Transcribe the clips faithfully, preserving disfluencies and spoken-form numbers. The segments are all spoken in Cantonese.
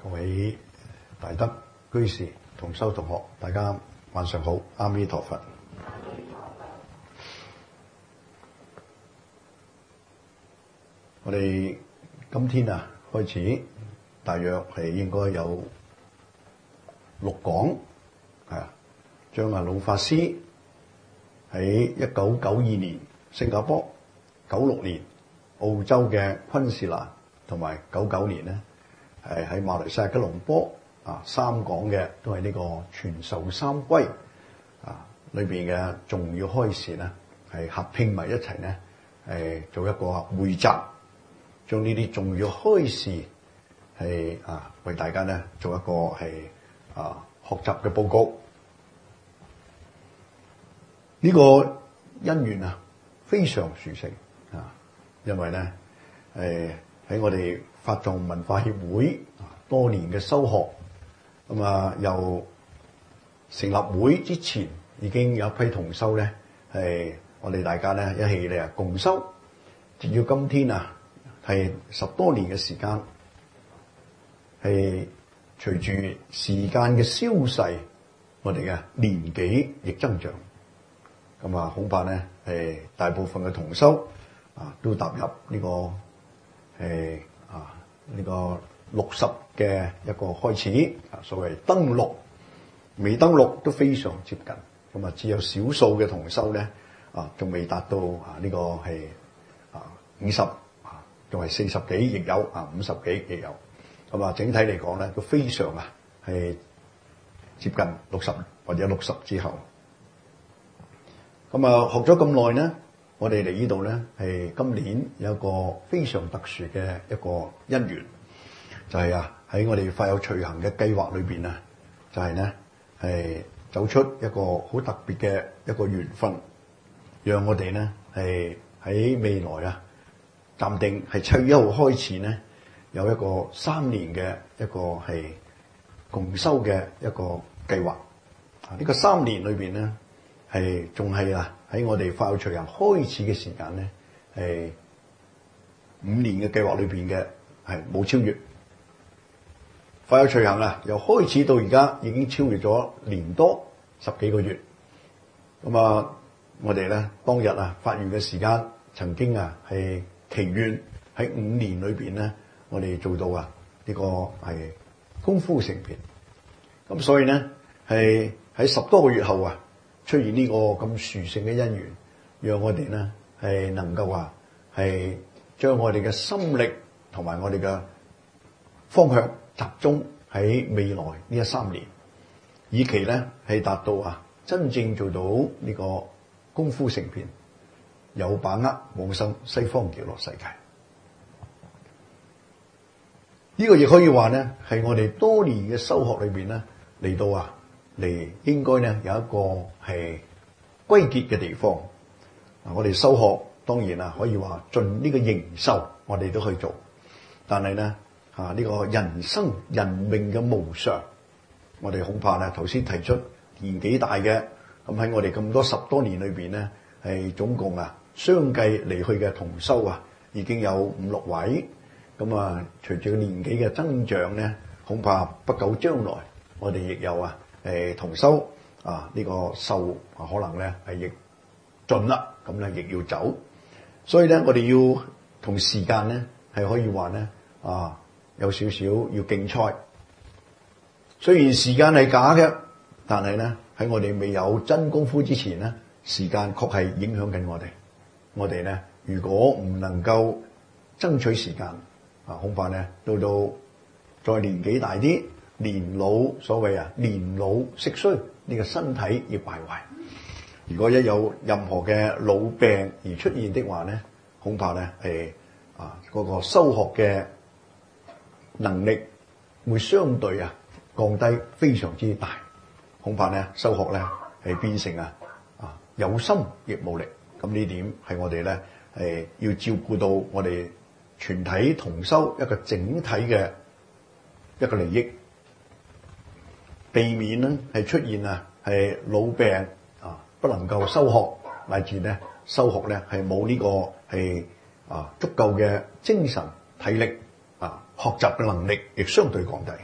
各位大德居士同修同學，大家晚上好，阿彌陀佛。我哋今天啊開始，大約係應該有六講，係啊，將啊老法師喺一九九二年新加坡、九六年澳洲嘅昆士蘭，同埋九九年咧係喺馬來西亞吉隆坡啊三講嘅都係呢個傳授三歸啊裏邊嘅重要開示咧，係合併埋一齊咧，係做一個匯集，將呢啲重要開示係啊為大家咧做一個係啊學習嘅報告。呢、這個因緣啊非常殊勝啊，因為咧誒喺我哋法藏文化協會多年嘅修學，咁啊由成立會之前已經有一批同修咧係我哋大家咧一起嚟共修，直到今天啊係十多年嘅時間，係隨住時間嘅消逝，我哋嘅年紀亦增長，咁啊恐怕咧係大部分嘅同修啊都踏入呢、這個係啊呢、這個六十嘅一個開始啊，所謂登六，未登六都非常接近，咁啊只有少數嘅同修咧啊仲未達到啊呢個係啊五十啊，仲係四十幾亦有啊，五十幾亦有，咁啊整體嚟講咧都非常啊係接近六十或者六十之後，咁啊學咗咁耐咧，我哋嚟呢度咧係今年有一個非常特殊嘅一個因緣，就係啊喺我哋法有隨行嘅計劃裏邊啊，就係咧係走出一個好特別嘅一個緣分，讓我哋咧係喺未來啊暫定係七月一號開始咧有一個三年嘅一個係共修嘅一個計劃。啊，呢個三年裏邊咧係仲係啊喺我哋法有隨行開始嘅時間咧係五年嘅計劃裏邊嘅係冇超越。法有隨行啊，由開始到而家已經超越咗年多十幾個月。咁啊，我哋咧當日啊發願嘅時間，曾經啊係祈願喺五年裏邊咧，我哋做到啊呢個係功夫成片。咁所以咧係喺十多個月後啊，出現呢個咁殊勝嘅因緣，讓我哋咧係能夠話係將我哋嘅心力同埋我哋嘅方向集中喺未來呢一三年，以期咧係達到啊真正做到呢個功夫成片，有把握往生西方極樂世界。呢、這個亦可以話咧係我哋多年嘅修學裏邊咧嚟到啊嚟應該咧有一個係歸結嘅地方。啊，我哋修學當然啊可以話盡呢個形壽我哋都去做，但係咧啊呢個人生人命嘅無常，我哋恐怕咧頭先提出年紀大嘅，咁喺我哋咁多十多年裏邊咧係總共啊相繼離去嘅同修啊已經有五六位。咁啊，隨住年紀嘅增長咧，恐怕不久將來，我哋亦有啊，誒同修啊呢個壽啊，可能咧係亦盡啦，咁咧亦要走。所以咧，我哋要同時間咧係可以話咧啊，有少少要競賽。雖然時間係假嘅，但係咧喺我哋未有真功夫之前咧，時間確係影響緊我哋。我哋咧如果唔能夠爭取時間，啊，恐怕咧到到再年紀大啲，年老所謂啊年老色衰，呢個身體要敗壞。如果一有任何嘅老病而出現的話咧，恐怕咧係啊嗰個修學嘅能力會相對啊降低非常之大，恐怕咧修學咧係變成啊啊有心亦無力。咁呢點係我哋咧係要照顧到我哋全體同修一個整體嘅一個利益，避免咧係出現啊係老病啊不能夠修學，乃至咧修學咧係冇呢個係啊足夠嘅精神體力啊學習嘅能力亦相對降低。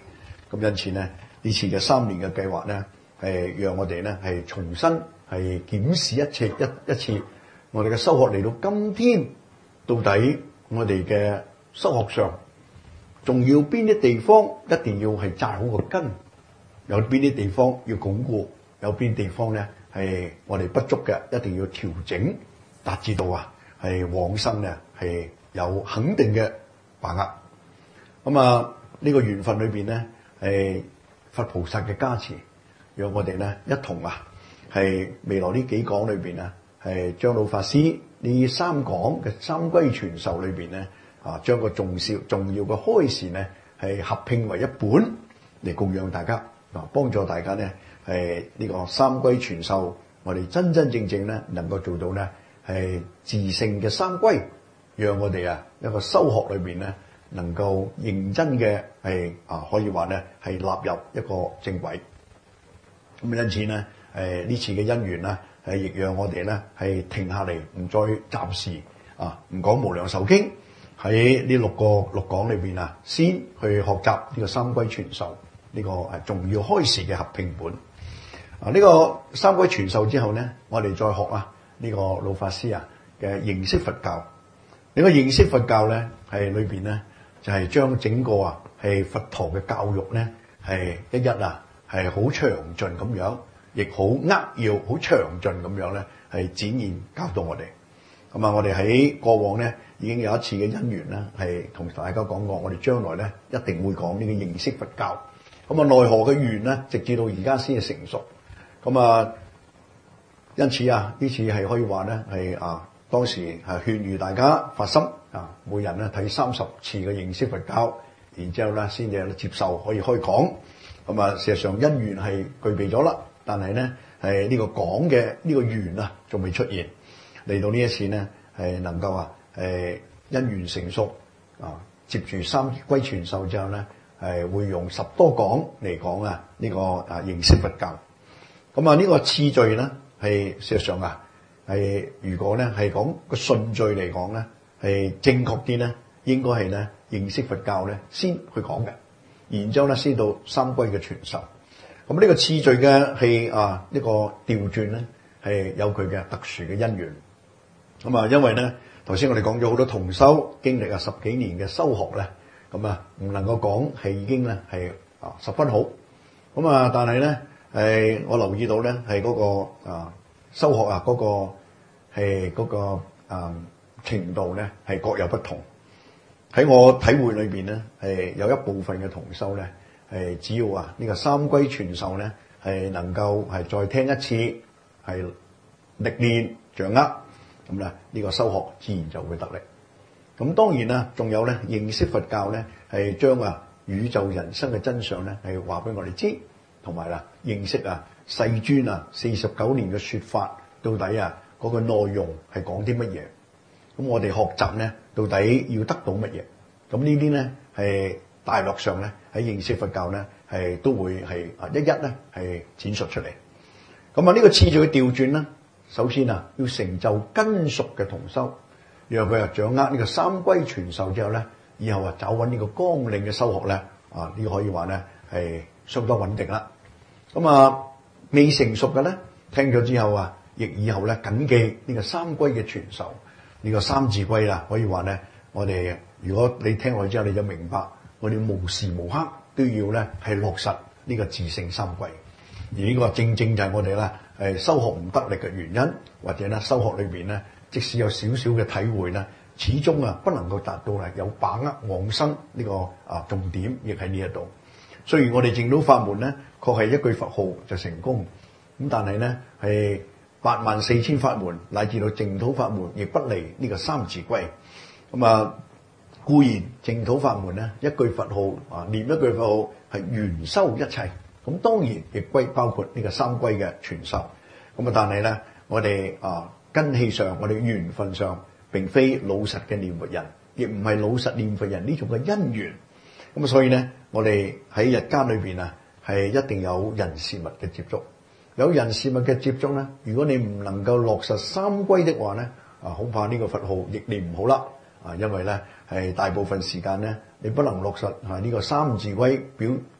咁因此呢，呢次嘅三年嘅計劃呢，係讓我哋呢係重新係檢視一次一一次我哋嘅修學嚟到今天，到底我哋嘅修學上仲要邊啲地方一定要係紮好個根，有邊啲地方要鞏固，有邊啲地方呢係我哋不足嘅，一定要調整，達至到啊係往生呢係有肯定嘅把握。咁啊呢個緣分裏邊呢，係佛菩薩嘅加持，讓我哋呢一同啊係未來呢幾講裏邊啊，係張老法師呢三講嘅三歸傳授裏邊呢，啊將個重要重要嘅開示呢係合併為一本嚟供養大家，啊幫助大家呢係呢個三歸傳授，我哋真真正正呢能夠做到呢係自性嘅三歸，讓我哋啊一個修學裏邊呢能夠認真嘅係啊可以話呢係納入一個正軌。咁因此呢誒呢次嘅因緣呢係亦讓我哋呢係停下嚟，唔再暫時啊唔講無量壽經，喺呢六個六講裏邊啊，先去學習呢個三歸傳授呢個誒重要開示嘅合併本。啊呢個三歸傳授之後呢，我哋再學啊呢個老法師啊嘅認識佛教。呢個認識佛教咧係裏邊呢就係將整個啊係佛陀嘅教育咧係一一啊係好詳盡咁樣，亦好扼要、好詳盡咁樣咧係展現教導我哋。咁啊，我哋喺過往咧已經有一次嘅因緣啦，係同大家講過，我哋將來咧一定會講呢個認識佛教。咁啊，奈何嘅緣咧，直至到而家先係成熟。咁啊，因此啊，呢次係可以話咧係啊，當時係勸喻大家發心啊，每人咧睇三十次嘅認識佛教，然之後咧先至接受可以開講。咁啊，事實上因緣係具備咗啦，但係咧係呢個講嘅呢個緣啊，仲未出現。嚟到呢一次呢，係能夠啊誒因緣成熟啊，接住三歸傳授之後咧，係會用十多講嚟講啊呢個啊認識佛教。咁啊呢個次序咧係事實上啊係如果咧係講個順序嚟講咧係正確啲咧，應該係咧認識佛教咧先去講嘅，然之後咧先到三歸嘅傳授。咁呢個次序嘅係啊呢個調轉咧係有佢嘅特殊嘅因緣。咁啊，因為咧頭先我哋講咗好多同修經歷啊十幾年嘅修學咧，咁啊唔能夠講係已經咧係啊十分好。咁啊，但係咧誒我留意到咧係嗰個啊修學啊嗰個係嗰個啊程度咧係各有不同。喺我體會裏邊咧係有一部分嘅同修咧係只要啊呢個三歸傳授咧係能夠係再聽一次係歷練掌握。咁咧，呢個修學自然就會得力。咁當然啦，仲有咧認識佛教咧，係將啊宇宙人生嘅真相咧，係話俾我哋知，同埋啦認識啊世尊啊四十九年嘅說法，到底啊嗰個內容係講啲乜嘢？咁我哋學習咧，到底要得到乜嘢？咁呢啲咧係大略上咧喺認識佛教咧係都會係啊一一咧係展述出嚟。咁啊呢個次序嘅調轉咧。首先啊，要成就根熟嘅同修，讓佢啊掌握呢個三歸傳授之後咧，以後啊找穩呢個綱領嘅修學咧，啊呢個可以話咧係相當穩定啦。咁啊未成熟嘅咧，聽咗之後啊，亦以後咧謹記呢個三歸嘅傳授，呢、這個三字歸啦，可以話咧，我哋如果你聽落之後，你就明白，我哋無時無刻都要咧係落實呢個自性三歸，而呢個正正就係我哋啦。誒修學唔得力嘅原因，或者咧修學裏邊咧，即使有少少嘅體會咧，始終啊不能夠達到係有把握往生呢個啊重點，亦喺呢一度。雖然我哋淨土法門咧，確係一句佛號就成功，咁但係咧係八萬四千法門乃至到淨土法門，亦不離呢個三字歸。咁啊固然淨土法門咧，一句佛號啊念一句佛號係圓修一切。咁當然亦歸包括呢個三歸嘅傳授，咁啊但係咧，我哋啊根氣上，我哋緣分上並非老實嘅念佛人，亦唔係老實念佛人呢種嘅因緣，咁啊所以咧，我哋喺日間裏邊啊，係一定有人事物嘅接觸，有人事物嘅接觸咧，如果你唔能夠落實三歸的話咧，啊恐怕呢個佛號亦念唔好啦，啊因為咧係大部分時間咧，你不能落實啊呢個三字歸表即。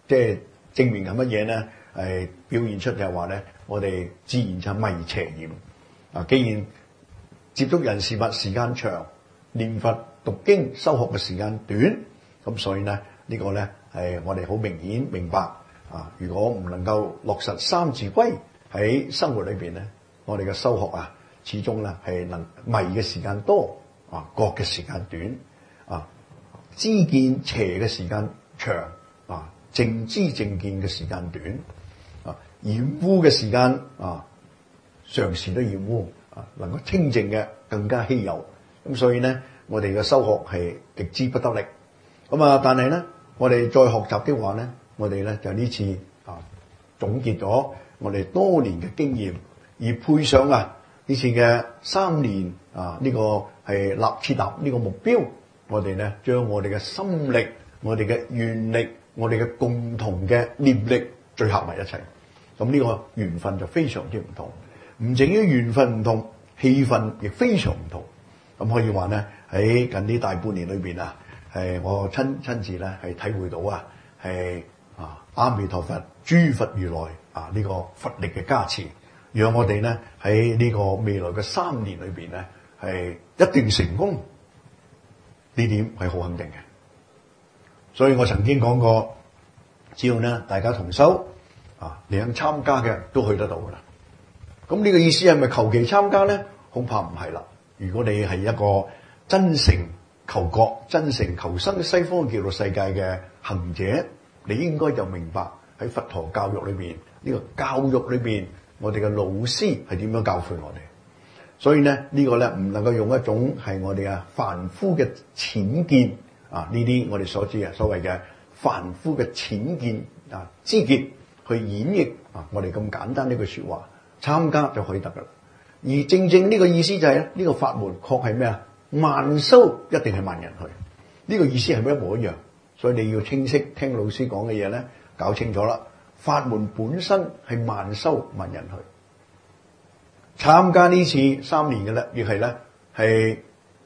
即係證明緊乜嘢咧？係表現出就係話咧，我哋自然就迷邪驗啊！既然接觸人事物時間長，念佛讀經修學嘅時間短，咁所以咧呢個咧係我哋好明顯明白啊！如果唔能夠落實三自歸喺生活裏邊咧，我哋嘅修學啊，始終咧係能迷嘅時間多啊，覺嘅時間短啊，知見邪嘅時間長啊，正知正見嘅時間短啊，染污嘅時間啊，常時都染污啊，能夠清淨嘅更加稀有。咁所以咧，我哋嘅修學係極之不得力。咁啊，但係咧，我哋再學習的話咧，我哋咧就呢次啊總結咗我哋多年嘅經驗，而配上啊呢次嘅三年啊呢個係立設立呢個目標，我哋咧將我哋嘅心力、我哋嘅願力、我哋嘅共同嘅念力聚合埋一齊。咁呢個緣分就非常之唔同，唔淨於緣分唔同，氣氛亦非常唔同。咁可以話咧，喺近呢大半年裏邊啊，係我親親自咧係體會到啊，係啊阿彌陀佛、諸佛如來啊呢個佛力嘅加持，讓我哋咧喺呢個未來嘅三年裏邊咧係一定成功，呢點係好肯定嘅。所以我曾經講過，只要咧大家同修啊，你肯參加嘅都去得到噶啦。咁呢個意思係咪求其參加咧？恐怕唔係啦。如果你係一個真誠求覺、真誠求生西方極樂世界嘅行者，你應該就明白喺佛陀教育裏邊，呢個教育裏邊，我哋嘅老師係點樣教誨我哋。所以咧，呢個咧唔能夠用一種係我哋啊凡夫嘅淺見啊，呢啲我哋所知啊所謂嘅凡夫嘅淺見啊知見去演繹啊我哋咁簡單呢句說話，參加就可以得噶啦。而正正呢個意思就係咧，呢個法門確係咩啊？萬修一定係萬人去，呢個意思係咪一模一樣？所以你要清晰聽老師講嘅嘢咧，搞清楚啦。法門本身係萬修萬人去，參加呢次三年嘅咧，亦係咧係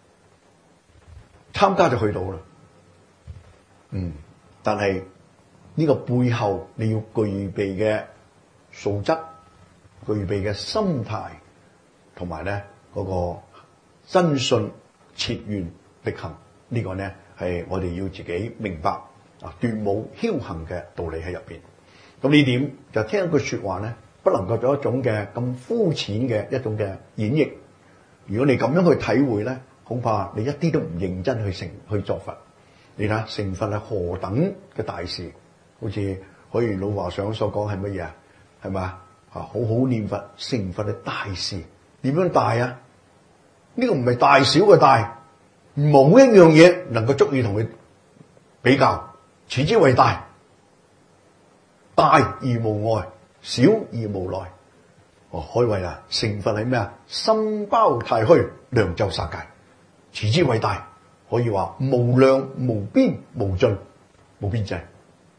參加就去到啦。嗯，但係呢個背後你要具備嘅素質、具備嘅心態。同埋咧嗰個真信切願力行，這個、呢個咧係我哋要自己明白啊，斷無僥倖嘅道理喺入邊。咁呢點就聽一句說話咧，不能夠做一種嘅咁膚淺嘅一種嘅演繹。如果你咁樣去體會咧，恐怕你一啲都唔認真去成去作佛。你睇下成佛係何等嘅大事，好似海源老和尚所講係乜嘢啊？係咪啊？好好念佛成佛係大事。點樣大啊？呢個唔係大小嘅大，冇一樣嘢能夠足以同佢比較，此之為大。大而無礙，小而無內。哦，開謂啊，成佛係咩啊？心包太虛，量周殺界，此之為大。可以話無量無邊無盡無邊際。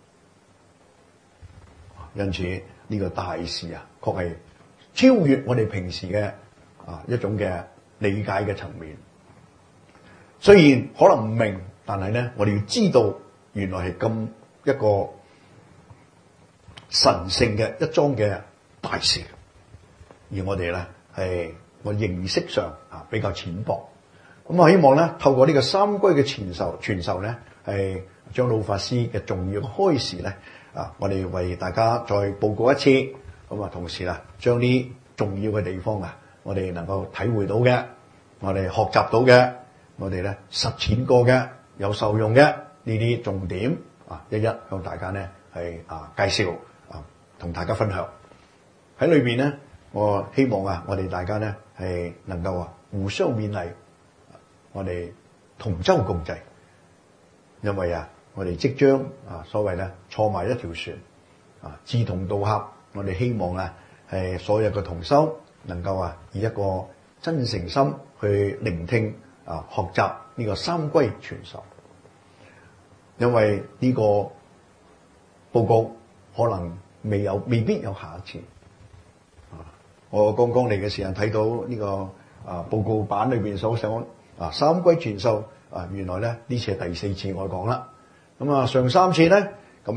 因此呢個大事啊，確係超越我哋平時嘅啊一種嘅理解嘅層面。雖然可能唔明，但係咧，我哋要知道原來係咁一個神聖嘅一樁嘅大事，而我哋咧係我認識上啊比較淺薄。咁我希望咧透過呢個三歸嘅傳授傳授咧，係張老法師嘅重要嘅開示咧啊，我哋為大家再報告一次。咁啊，同時啦，將啲重要嘅地方啊，我哋能夠體會到嘅，我哋學習到嘅，我哋咧實踐過嘅，有受用嘅呢啲重點啊，一一向大家咧係啊介紹啊，同大家分享。喺裏邊咧，我希望啊，我哋大家咧係能夠啊互相勉勵。我哋同舟共濟，因為啊，我哋即將啊，所謂咧坐埋一條船啊，志同道合。我哋希望啊，係所有嘅同修能夠啊，以一個真誠心去聆聽啊，學習呢個三歸傳授。因為呢個報告可能未有，未必有下一次。啊，我剛剛嚟嘅時候睇到呢個啊報告版裏邊所寫。啊，三歸傳授啊，原來咧呢次係第四次我講啦。咁啊，上三次咧，咁咧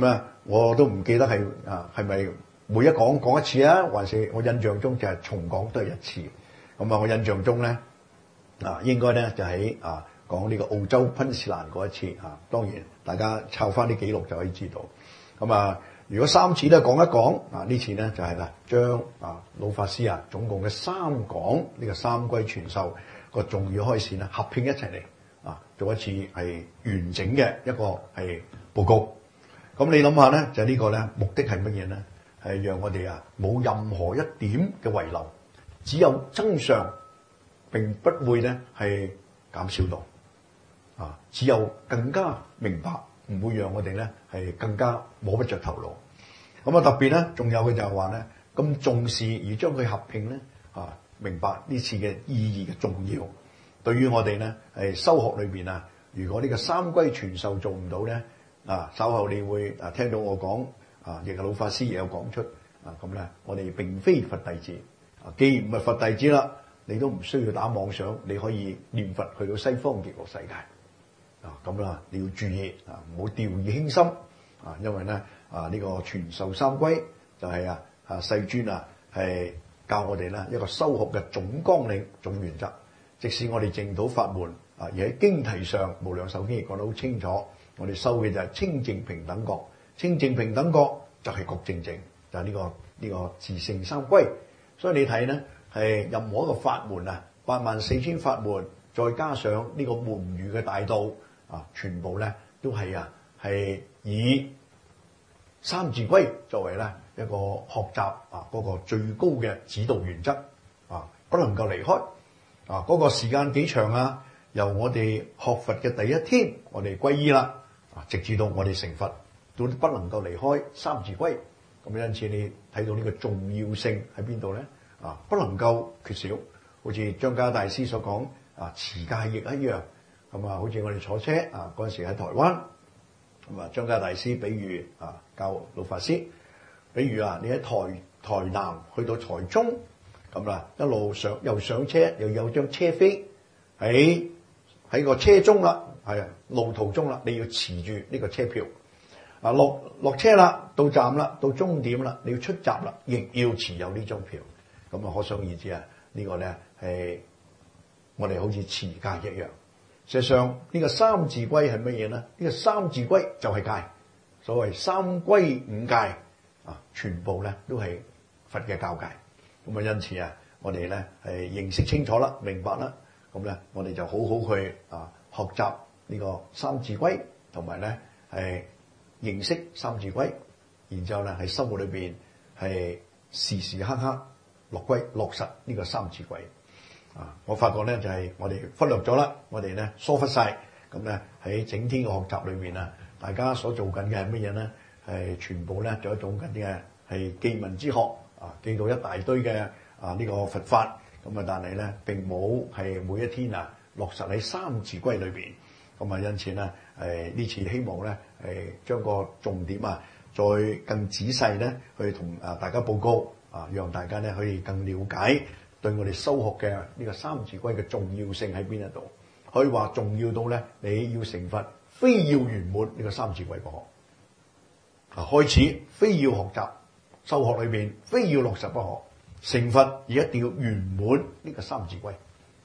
我都唔記得係啊係咪每一講講一次啊，還是我印象中就係重講都係一次。咁啊，我印象中咧啊，應該咧就喺啊講呢個澳洲昆士蘭嗰一次啊。當然大家抄翻啲記錄就可以知道。咁啊，如果三次都講一講啊，呢次咧就係啦，將啊老法師啊總共嘅三講呢個三歸傳授個重要開始咧合併一齊嚟啊，做一次係完整嘅一個係報告。咁你諗下咧，就係呢個咧目的係乜嘢咧？係讓我哋啊冇任何一點嘅遺漏，只有增上，並不會咧係減少到啊，只有更加明白，唔會讓我哋咧係更加摸不着頭腦。咁啊特別咧，仲有嘅就係話咧，咁重視而將佢合併咧啊，明白呢次嘅意義嘅重要。對於我哋咧係修學裏邊啊，如果呢個三歸傳授做唔到咧啊，稍後你會啊聽到我講啊，亦係老法師亦有講出啊，咁咧我哋並非佛弟子啊，既然唔係佛弟子啦，你都唔需要打妄想，你可以念佛去到西方極樂世界啊，咁啦，你要注意啊，唔好掉以輕心啊，因為咧啊呢個傳授三歸就係啊啊世尊啊係教我哋咧一個修學嘅總綱領、總原則。即使我哋淨土法門啊，而喺經題上無量壽經亦講得好清楚，我哋修嘅就係清淨平等覺，清淨平等覺就係覺正正，就係、是、呢、這個呢、這個自性三歸。所以你睇咧，係任何一個法門啊，八萬四千法門，再加上呢個門儒嘅大道啊，全部咧都係啊係以三自歸作為咧一個學習啊嗰、那個最高嘅指導原則啊，不能夠離開。啊！嗰、那個時間幾長啊？由我哋學佛嘅第一天，我哋歸依啦，啊，直至到我哋成佛，都不能夠離開三自歸。咁因此你睇到呢個重要性喺邊度咧？啊，不能夠缺少。好似張家大師所講，啊，持戒亦一樣。咁啊，好似我哋坐車啊，嗰陣時喺台灣，咁啊，張家大師比喻啊，教老法師，比如啊，你喺台台南去到台中。咁啦，一路上又上車，又有張車飛喺喺個車中啦，係啊，路途中啦，你要持住呢個車票啊，落落車啦，到站啦，到終點啦，你要出閘啦，亦要持有呢張票。咁啊，可想而知啊，呢個咧係我哋好似持戒一樣。事實上，呢個三自歸係乜嘢咧？呢個三自歸就係戒，所謂三歸五戒啊，全部咧都係佛嘅教戒。咁啊，因此啊，我哋咧係認識清楚啦，明白啦，咁咧我哋就好好去啊學習呢個三自歸，同埋咧係認識三自歸，然之後咧喺生活裏邊係時時刻刻落歸落實呢個三自歸啊！我發覺咧就係我哋忽略咗啦，我哋咧疏忽晒，咁咧喺整天嘅學習裏邊啊，大家所做緊嘅係乜嘢咧？係全部咧做一種緊嘅係記聞之學。啊，記到一大堆嘅啊呢、這個佛法，咁啊，但係咧並冇係每一天啊落實喺三自歸裏邊，咁啊，因此咧誒呢次希望咧誒將個重點啊再更仔細咧去同啊大家報告啊，讓大家咧可以更了解對我哋修學嘅呢個三自歸嘅重要性喺邊一度，可以話重要到咧你要成佛，非要圓滿呢個三自歸不可。啊，開始非要學習。修學裏邊非要落實不可，成佛而一定要圓滿呢個三自歸。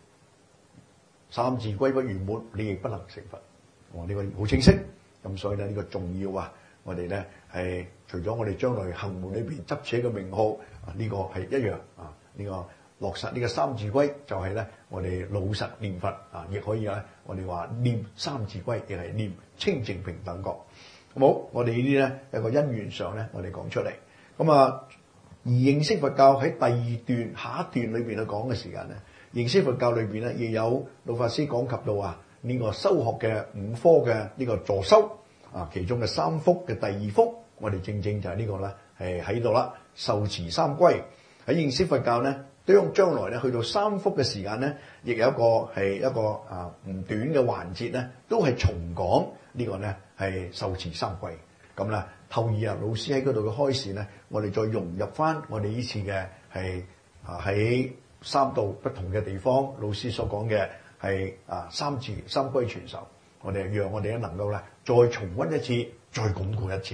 三自歸不圓滿，你亦不能成佛。我、哦、呢、這個好清晰，咁所以咧呢、這個重要啊！我哋咧係除咗我哋將來行門裏邊執扯嘅名號啊，呢、這個係一樣啊。呢、這個落實呢個三自歸就係咧我哋老實念佛啊，亦可以咧我哋話念三自歸，亦係念清淨平等覺。好，我哋呢啲咧一個因緣上咧，我哋講出嚟。咁啊，而認識佛教喺第二段下一段裏邊去講嘅時間咧，認識佛教裏邊咧亦有老法師講及到啊呢個修學嘅五科嘅呢個助修啊，其中嘅三福嘅第二福，我哋正正就係呢個啦，係喺度啦，受持三歸。喺認識佛教咧，將將來咧去到三福嘅時間咧，亦有一個係一個啊唔短嘅環節咧，都係重講呢個咧係受持三歸。咁啦，透意啊，老師喺嗰度嘅開示咧，我哋再融入翻我哋呢次嘅係啊喺三度不同嘅地方，老師所講嘅係啊三自三歸傳授，我哋讓我哋咧能夠咧再重溫一次，再鞏固一次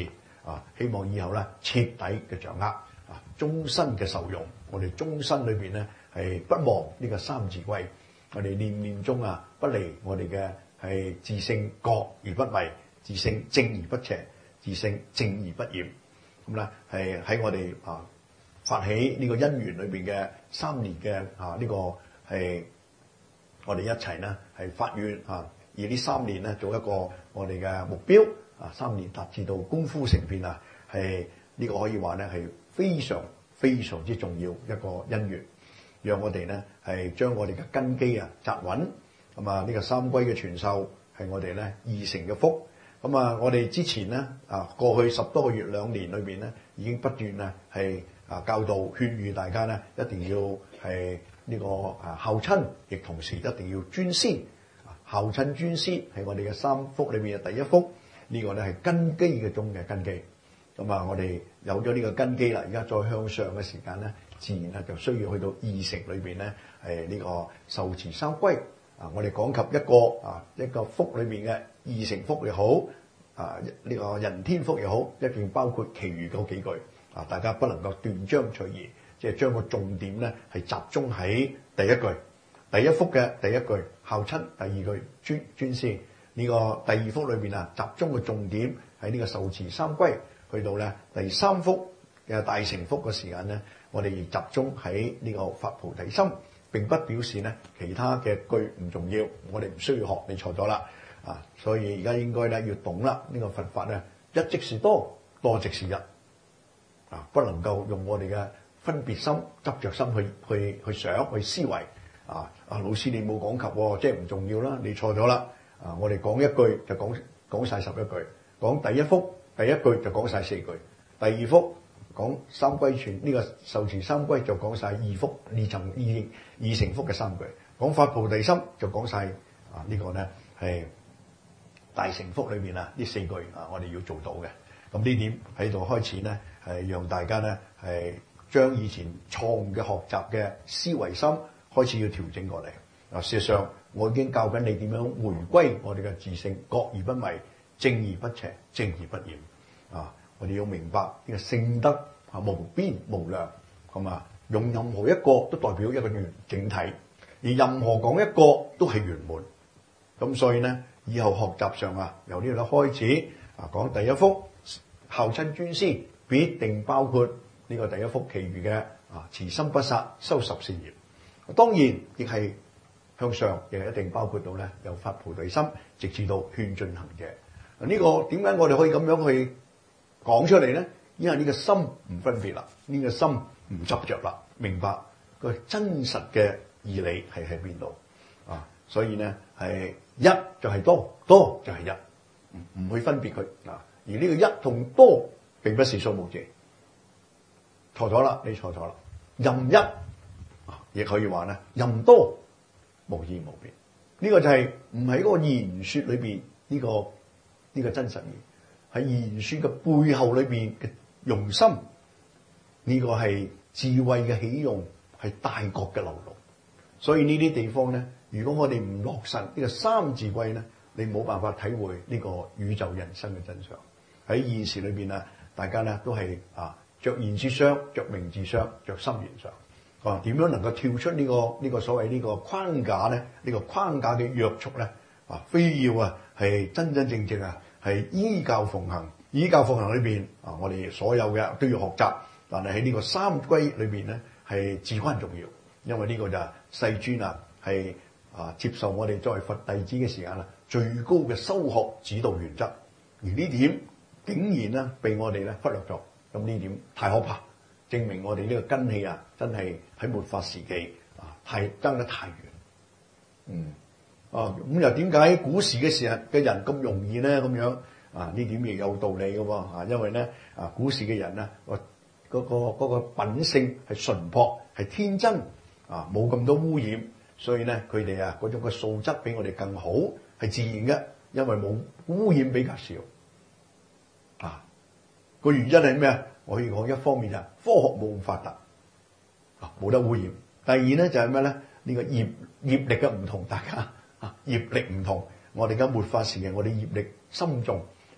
啊，希望以後咧徹底嘅掌握啊，終身嘅受用。我哋終身裏邊咧係不忘呢個三字歸，我哋念念中啊不離我哋嘅係自性覺而不迷，自性正而不邪，自性正而不染。咁咧係喺我哋啊發起呢個因緣裏邊嘅三年嘅啊呢個係我哋一齊呢係發願啊，以呢三年咧做一個我哋嘅目標啊，三年達至到功夫成片啊，係呢個可以話咧係非常非常之重要一個因緣，讓我哋咧係將我哋嘅根基啊扎穩。咁啊呢個三歸嘅傳授係我哋咧二成嘅福。咁啊我哋之前咧啊過去十多個月兩年裏邊咧已經不斷啊係啊教導勸喻大家咧一定要係呢個啊孝親，亦同時一定要尊師。孝親尊師係我哋嘅三福裏邊嘅第一福，呢個咧係根基嘅中嘅根基。咁啊我哋有咗呢個根基啦，而家再向上嘅時間咧，自然咧就需要去到二成裏邊咧係呢個受持三歸。啊！我哋講及一個啊一個福裏面嘅二成福又好，啊呢個人天福又好，一定包括其餘嗰幾句。啊！大家不能夠斷章取義，即係將個重點咧係集中喺第一句，第一福嘅第一句孝親，第二句尊尊師。呢個第二福裏邊啊，集中嘅重點喺呢個受持三歸。去到咧第三福嘅大成福嘅時間咧，我哋亦集中喺呢個發菩提心。並不表示咧其他嘅句唔重要，我哋唔需要學，你錯咗啦啊！所以而家應該咧要懂啦，呢個佛法咧一即是多，多即是一啊！不能夠用我哋嘅分別心、執着心去去去想、去思維啊！啊老師你冇講及喎，即係唔重要啦，你錯咗啦啊！我哋講一句就講講曬十一句，講第一福第一句就講曬四句，第二福講三歸傳呢個受持三歸就講晒二福二層二二成福嘅三句，講發菩提心就講晒啊呢個咧係大成福裏面啊呢四句啊我哋要做到嘅。咁呢點喺度開始咧係讓大家咧係將以前錯誤嘅學習嘅思維心開始要調整過嚟。啊事實上我已經教緊你點樣回歸我哋嘅自性，覺而不迷，正而不邪，正而不染啊！我哋要明白呢個聖德啊無邊無量，咁啊用任何一個都代表一個完整體，而任何講一個都係圓滿。咁所以咧，以後學習上啊，由呢度開始啊，講第一福孝親尊師，必定包括呢個第一福，其餘嘅啊慈心不殺，修十善業。當然亦係向上，亦係一定包括到咧有發菩提心，直至到勸進行者。呢、這個點解我哋可以咁樣去講出嚟咧？因為呢個心唔分別啦，呢、這個心唔執着啦，明白個真實嘅義理係喺邊度啊？所以咧係一就係多，多就係一，唔唔去分別佢啊。而呢個一同多並不是數目字，錯咗啦，你錯咗啦。任一啊，亦可以話咧，任多無異無別。呢、這個就係唔喺嗰個言說裏邊呢、這個呢、這個真實義。喺言說嘅背後裏邊嘅用心，呢、這個係智慧嘅起用，係大覺嘅流露。所以呢啲地方咧，如果我哋唔落實呢個三字歸咧，你冇辦法體會呢個宇宙人生嘅真相。喺現時裏邊啊，大家咧都係啊着言之相，着名之相，着心緣上。啊，點樣能夠跳出呢、這個呢、這個所謂呢個框架咧？呢、這個框架嘅約束咧？啊，非要啊係真真正正啊！係依教奉行，依教奉行裏邊啊，我哋所有嘅都要學習。但係喺呢個三歸裏邊咧，係至關重要，因為呢個就係世尊啊，係啊接受我哋作為佛弟子嘅時間啦，最高嘅修學指導原則。而呢點竟然咧被我哋咧忽略咗，咁呢點太可怕，證明我哋呢個根器啊，真係喺末法時期啊，太爭得太遠。嗯。啊，咁又點解古時嘅時候嘅人咁容易咧？咁樣啊，呢點亦有道理嘅喎啊，因為咧啊，古時嘅人咧，嗰、嗰個嗰、嗰個品性係純樸，係天真啊，冇咁多污染，所以咧佢哋啊嗰種嘅素質比我哋更好，係自然嘅，因為冇污染比較少啊。個原因係咩啊？我可以講一方面就係科學冇咁發達啊，冇得污染。第二咧就係咩咧？呢、呢個業業力嘅唔同，大家。業力唔同，我哋而家末法時嘅，我哋業力深重，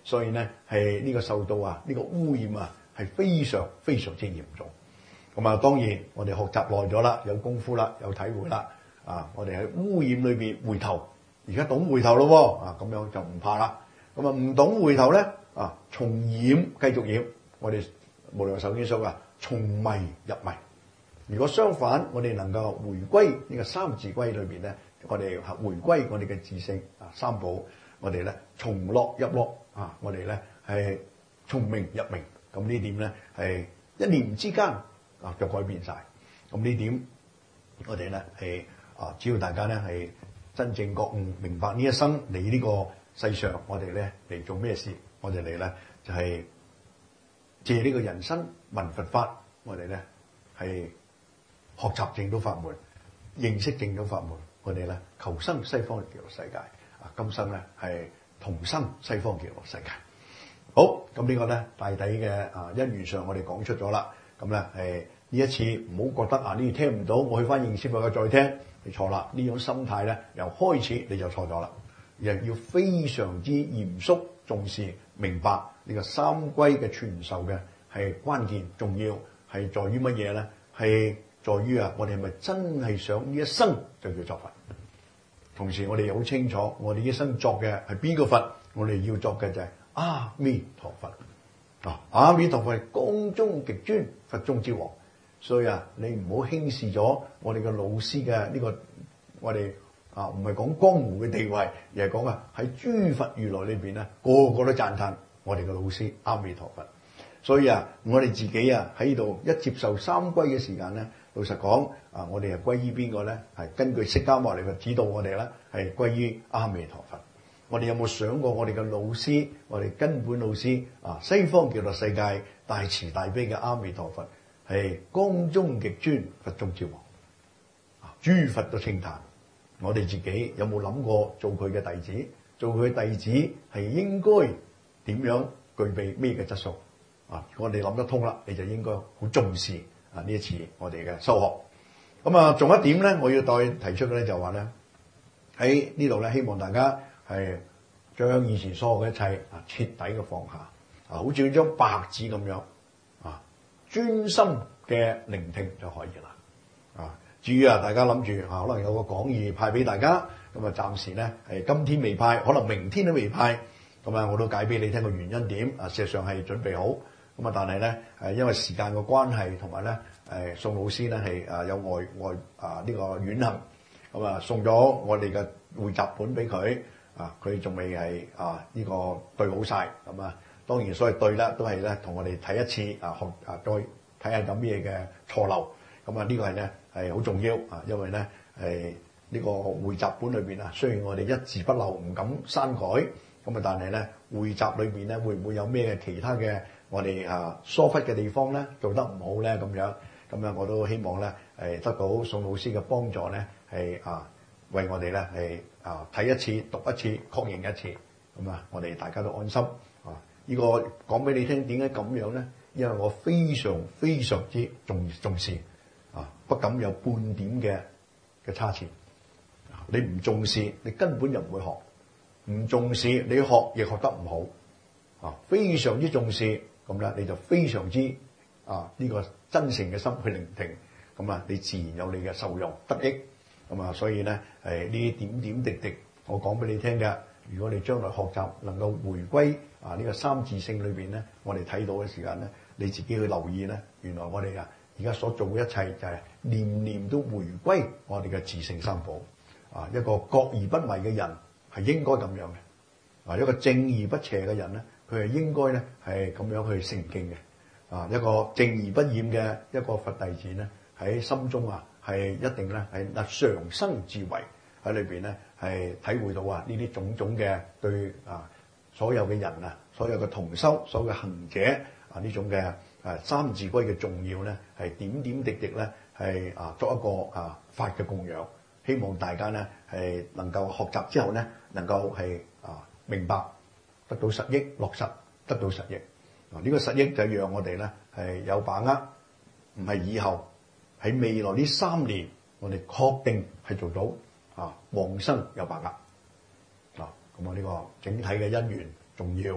所以咧係呢個受到啊呢個污染啊係非常非常之嚴重。咁啊當然我哋學習耐咗啦，有功夫啦，有體會啦，啊我哋喺污染裏邊回頭，而家懂回頭咯喎，啊咁樣就唔怕啦。咁啊唔懂回頭咧，啊從染繼續染，我哋無量壽經所啊從迷入迷。如果相反，我哋能夠回歸呢個三自歸裏邊咧，我哋回歸我哋嘅自性啊三寶，我哋咧從樂入樂啊，我哋咧係從明入明。咁呢點咧係一念之間啊就改變晒。咁呢點我哋咧係啊，只要大家咧係真正覺悟明白呢一生嚟呢個世上，我哋咧嚟做咩事？我哋嚟咧就係借呢個人生聞佛法，我哋咧係學習正道法門，認識正道法門，我哋咧求生西方極樂世界啊！今生咧係同生西方極樂世界。好，咁呢個咧大抵嘅啊因緣上我哋講出咗啦。咁咧係呢一次唔好覺得啊呢啲聽唔到，我去翻認識佛嘅再聽，你錯啦。呢種心態咧由開始你就錯咗啦。亦要非常之嚴肅重視明白呢個三歸嘅傳授嘅係關鍵重要係在於乜嘢咧？係在於啊，我哋係咪真係想呢一生就叫作佛？同時我哋好清楚，我哋一生作嘅係邊個佛？我哋要作嘅就係阿彌陀佛啊！阿彌陀佛係光中極尊，佛中之王。所以啊，你唔好輕視咗我哋嘅老師嘅呢個我哋。啊，唔係講江湖嘅地位，而係講啊喺諸佛如來裏邊咧，個個都讚歎我哋嘅老師阿彌陀佛。所以啊，我哋自己啊喺度一接受三歸嘅時間咧，老實講啊，我哋係歸於邊個咧？係根據釋迦牟尼佛指導我哋咧，係歸於阿彌陀佛。我哋有冇想過我哋嘅老師，我哋根本老師啊，西方極樂世界大慈大悲嘅阿彌陀佛係光中極尊，佛中之王啊，諸佛都稱歎。我哋自己有冇諗過做佢嘅弟子？做佢嘅弟子係應該點樣具備咩嘅質素？啊，如果你諗得通啦，你就應該好重視啊呢一次我哋嘅修學。咁啊，仲有一點咧，我要再提出嘅咧就話咧喺呢度咧，希望大家係將以前所學嘅一切啊徹底嘅放下啊，好似張白紙咁樣啊，專心嘅聆聽就可以啦啊。至於啊，大家諗住啊，可能有個講義派俾大家，咁啊暫時咧係今天未派，可能明天都未派，咁啊我都解俾你聽個原因點啊，事實上係準備好，咁啊但係咧誒因為時間嘅關係，同埋咧誒宋老師咧係啊有外外啊呢個遠行，咁啊送咗我哋嘅匯集本俾佢啊，佢仲未係啊呢個對好晒，咁啊當然所謂對啦，都係咧同我哋睇一次啊學啊再睇下有咩嘅錯漏，咁啊呢個係咧。係好重要啊！因為咧係呢個匯集本裏邊啊，雖然我哋一字不漏，唔敢刪改，咁啊，但係咧匯集裏邊咧，會唔會有咩其他嘅我哋啊疏忽嘅地方咧，做得唔好咧咁樣？咁樣我都希望咧係得到宋老師嘅幫助咧，係啊為我哋咧係啊睇一次、讀一次、確認一次，咁啊，我哋大家都安心啊！呢個講俾你聽點解咁樣咧？因為我非常非常之重重視。啊！不敢有半點嘅嘅差池。你唔重視，你根本就唔會學；唔重視，你學亦學得唔好。啊！非常之重視，咁咧你就非常之啊呢個真誠嘅心去聆聽，咁啊你自然有你嘅受用得益。咁啊，所以咧誒呢啲點點滴滴，我講俾你聽嘅。如果你將來學習能夠回歸啊呢個三自性裏邊咧，我哋睇到嘅時間咧，你自己去留意咧，原來我哋啊〜而家所做嘅一切就係念念都回歸我哋嘅自性三寶啊！一個覺而不迷嘅人係應該咁樣嘅啊！一個正而不邪嘅人咧，佢係應該咧係咁樣去成敬嘅啊！一個正而不染嘅一個佛弟子咧，喺心中啊係一定咧係嗱常生智慧喺裏邊咧係體會到啊呢啲種種嘅對啊所有嘅人啊，所有嘅同修，所有嘅行者啊呢種嘅。誒三自歸嘅重要咧，係點點滴滴咧，係啊作一個啊法嘅供養。希望大家咧係能夠學習之後咧，能夠係啊明白，得到實益，落實得到實益。啊，呢個實益就係讓我哋咧係有把握，唔係以後喺未來呢三年，我哋確定係做到啊往生有把握。啊，咁我呢個整體嘅因緣重要。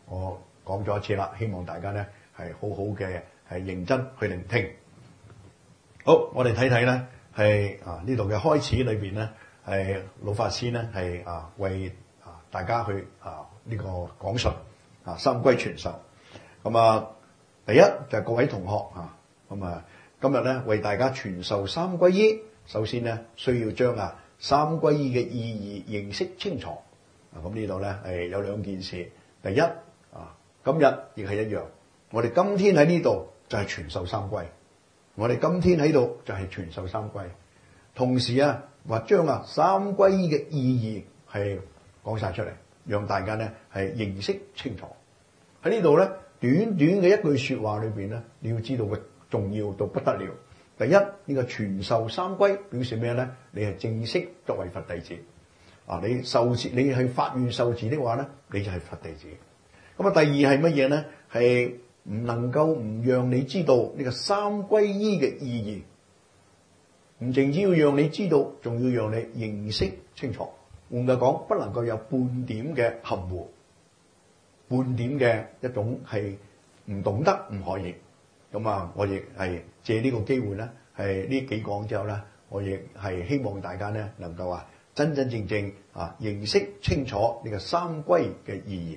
我講咗一次啦，希望大家咧係好好嘅係認真去聆聽。好，我哋睇睇咧係啊呢度嘅開始裏邊咧係老法師咧係啊為啊大家去啊呢個講述啊三歸傳授。咁啊第一就係各位同學啊，咁啊今日咧為大家傳授三歸依，首先咧需要將啊三歸依嘅意義認識清楚。啊咁呢度咧係有兩件事，第一啊今日亦係一樣，我哋今天喺呢度就係傳授三歸。我哋今天喺度就係傳授三歸，同時啊，話將啊三歸依嘅意義係講晒出嚟，讓大家咧係認識清楚。喺呢度咧，短短嘅一句說話裏邊咧，你要知道嘅重要到不得了。第一，呢個傳授三歸表示咩咧？你係正式作為佛弟子啊！你受持，你係發願受持的話咧，你就係佛弟子。咁啊，第二係乜嘢咧？係唔能夠唔讓你知道呢個三歸依嘅意義，唔淨止要讓你知道，仲要讓你認識清楚。換句講，不能夠有半點嘅含糊，半點嘅一種係唔懂得，唔可以。咁啊，我亦係借呢個機會咧，係呢幾講之後咧，我亦係希望大家咧能夠啊真真正正啊認識清楚呢個三歸嘅意義。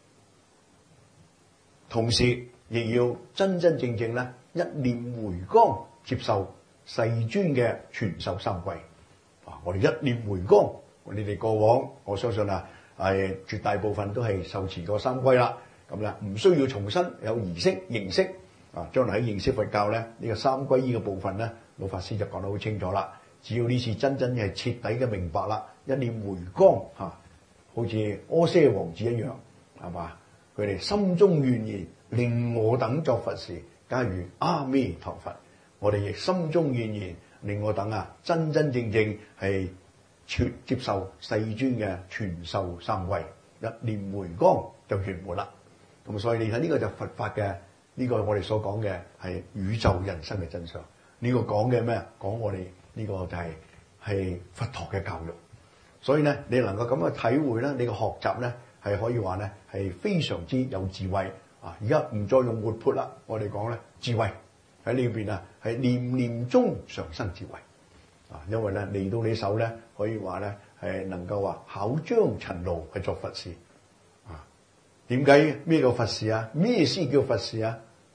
同時亦要真真正正咧一念回光，接受世尊嘅傳授三歸。啊，我哋一念回光，你哋過往我相信啊，係絕大部分都係受持過三歸啦。咁咧唔需要重新有儀式認識。啊，將來喺認識佛教咧，呢個三歸依嘅部分咧，老法師就講得好清楚啦。只要呢次真真係徹底嘅明白啦，一念回光嚇，好似阿闍王子一樣，係嘛？佢哋心中願意令我等作佛事，假如阿彌陀佛，我哋亦心中願意令我等啊真真正正係接接受世尊嘅傳授三歸，一念回光就圓滿啦。咁所以你睇呢個就佛法嘅。呢個我哋所講嘅係宇宙人生嘅真相。呢、這個講嘅咩？講我哋呢個就係、是、係佛陀嘅教育。所以咧，你能夠咁樣體會咧，你嘅學習咧係可以話咧係非常之有智慧啊！而家唔再用活潑啦，我哋講咧智慧喺呢邊啊，係念念中常生智慧啊！因為咧嚟到你手咧，可以話咧係能夠話巧將塵勞去作佛事。點解咩叫佛事啊？咩先叫佛事啊？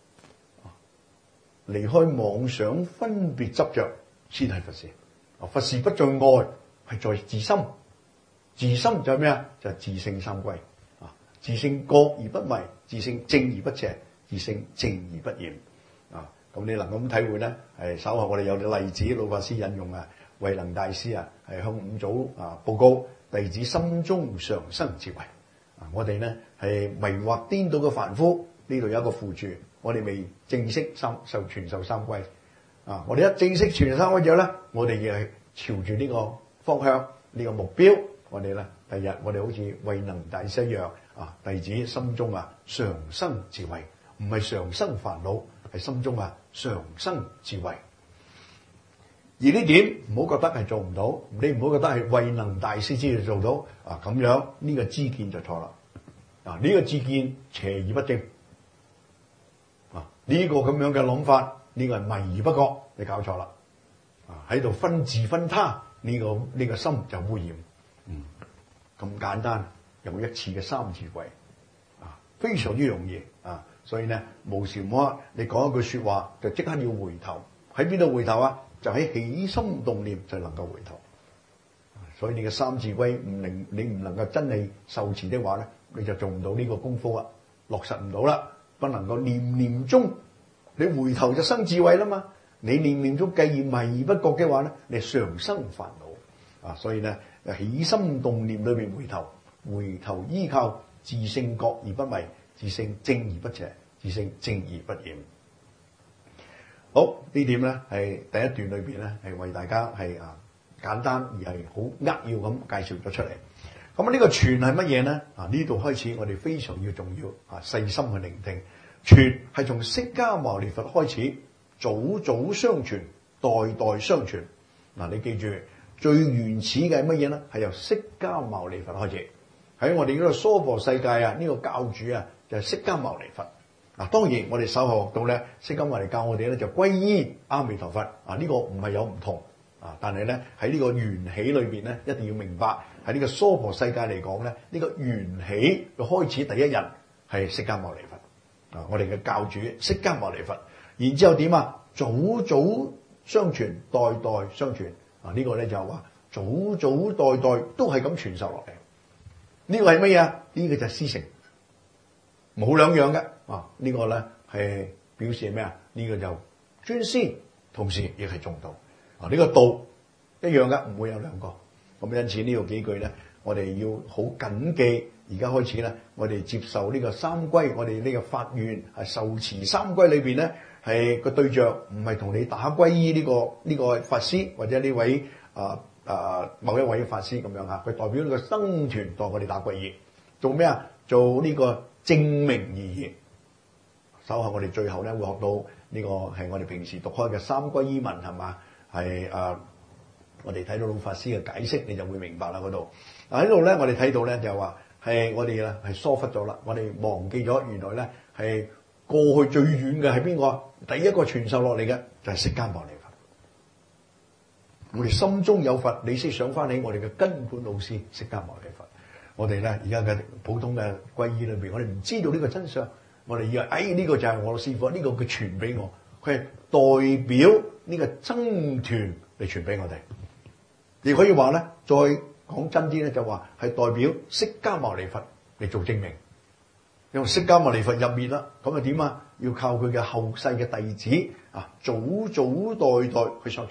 離開妄想分別執着先係佛事。佛事不在外，係在自心。自心就係咩啊？就係、是、自性三歸啊！自性覺而不迷，自性正而不邪，自性淨而不染啊！咁你能咁體會咧？係稍後我哋有啲例子，老法師引用啊，慧能大師啊，係向五祖啊報告弟子心中常生智慧。啊！我哋咧係迷惑顛倒嘅凡夫，呢度有一個附注，我哋未正式三受傳授三歸啊！我哋一正式傳授三歸之後咧，我哋亦係朝住呢個方向、呢、呢個目標，我哋咧第日我哋好似慧能大師一樣啊！弟子心中啊常生智慧，唔係常生煩惱，係心中啊常生智慧。而呢點唔好覺得係做唔到，你唔好覺得係慧能大師先至做到啊！咁樣呢、這個知見就錯啦。啊，呢、這個知見邪而不正啊！呢、這個咁樣嘅諗法，呢、這個係迷而不覺，你搞錯啦。啊，喺度分自分他，呢、這個呢、這個心就污染。嗯，咁簡單，用一次嘅三智慧啊，非常之容易啊！所以咧，無時無刻你講一句說話，就即刻要回頭。喺邊度回頭啊？就喺起心動念就能夠回頭，所以你嘅三智歸唔能，你唔能夠真係受持的話咧，你就做唔到呢個功夫啊，落實唔到啦，不能夠念念中，你回頭就生智慧啦嘛，你念念中繼而迷而不覺嘅話咧，你常生煩惱啊，所以咧起心動念裏邊回頭，回頭依靠自性覺而不迷，自性正而不邪，自性正而不染。好，呢點咧係第一段裏邊咧係為大家係啊簡單而係好扼要咁介紹咗出嚟。咁呢個傳係乜嘢咧？啊呢度開始我哋非常要重要啊細心去聆聽。傳係從釋迦牟尼佛開始，祖祖相傳，代代相傳。嗱、啊，你記住最原始嘅係乜嘢咧？係由釋迦牟尼佛開始。喺我哋呢個娑婆世界啊，呢、這個教主啊就係釋迦牟尼佛。嗱，當然我哋稍後學到咧，釋迦牟尼教我哋咧就歸依阿彌陀佛啊，呢個唔係有唔同啊，但係咧喺呢個緣起裏邊咧，一定要明白喺呢個娑婆世界嚟講咧，呢個緣起嘅開始第一人係釋迦牟尼佛啊，我哋嘅教主釋迦牟尼佛。然之後點啊？祖祖相傳，代代相傳啊！呢個咧就係話祖祖代代都係咁傳授落嚟。呢個係乜嘢啊？呢個就係師承，冇兩樣嘅啊！呢個咧係表示咩啊？呢個就尊師，同時亦係重道啊！呢個道一樣嘅，唔會有兩個。咁因此呢個幾句咧，我哋要好謹記。而家開始咧，我哋接受呢個三歸，我哋呢個發願係受持三歸裏邊咧，係個對象唔係同你打歸依呢個呢個法師或者呢位啊啊某一位法師咁樣嚇，佢代表呢個僧團代我哋打歸依，做咩啊？做呢個證明意義。稍後我哋最後咧會學到呢個係我哋平時讀開嘅三歸依文係嘛？係啊，我哋睇到老法師嘅解釋，你就會明白啦嗰度。嗱喺度咧，我哋睇到咧就係話。係我哋啊，係疏忽咗啦！我哋忘記咗，原來咧係過去最遠嘅係邊個？第一個傳授落嚟嘅就係釋迦牟尼佛。我哋心中有佛，你先想翻起我哋嘅根本老師釋迦牟尼佛。我哋咧而家嘅普通嘅皈依裏邊，我哋唔知道呢個真相。我哋以為哎呢、這個就係我嘅師傅，呢、這個佢傳俾我，佢係代表呢個僧團嚟傳俾我哋。亦可以話咧，再。講真啲咧，就話係代表釋迦牟尼佛嚟做證明，因為釋迦牟尼佛入面啦，咁啊點啊？要靠佢嘅後世嘅弟子啊，祖祖代代去相傳。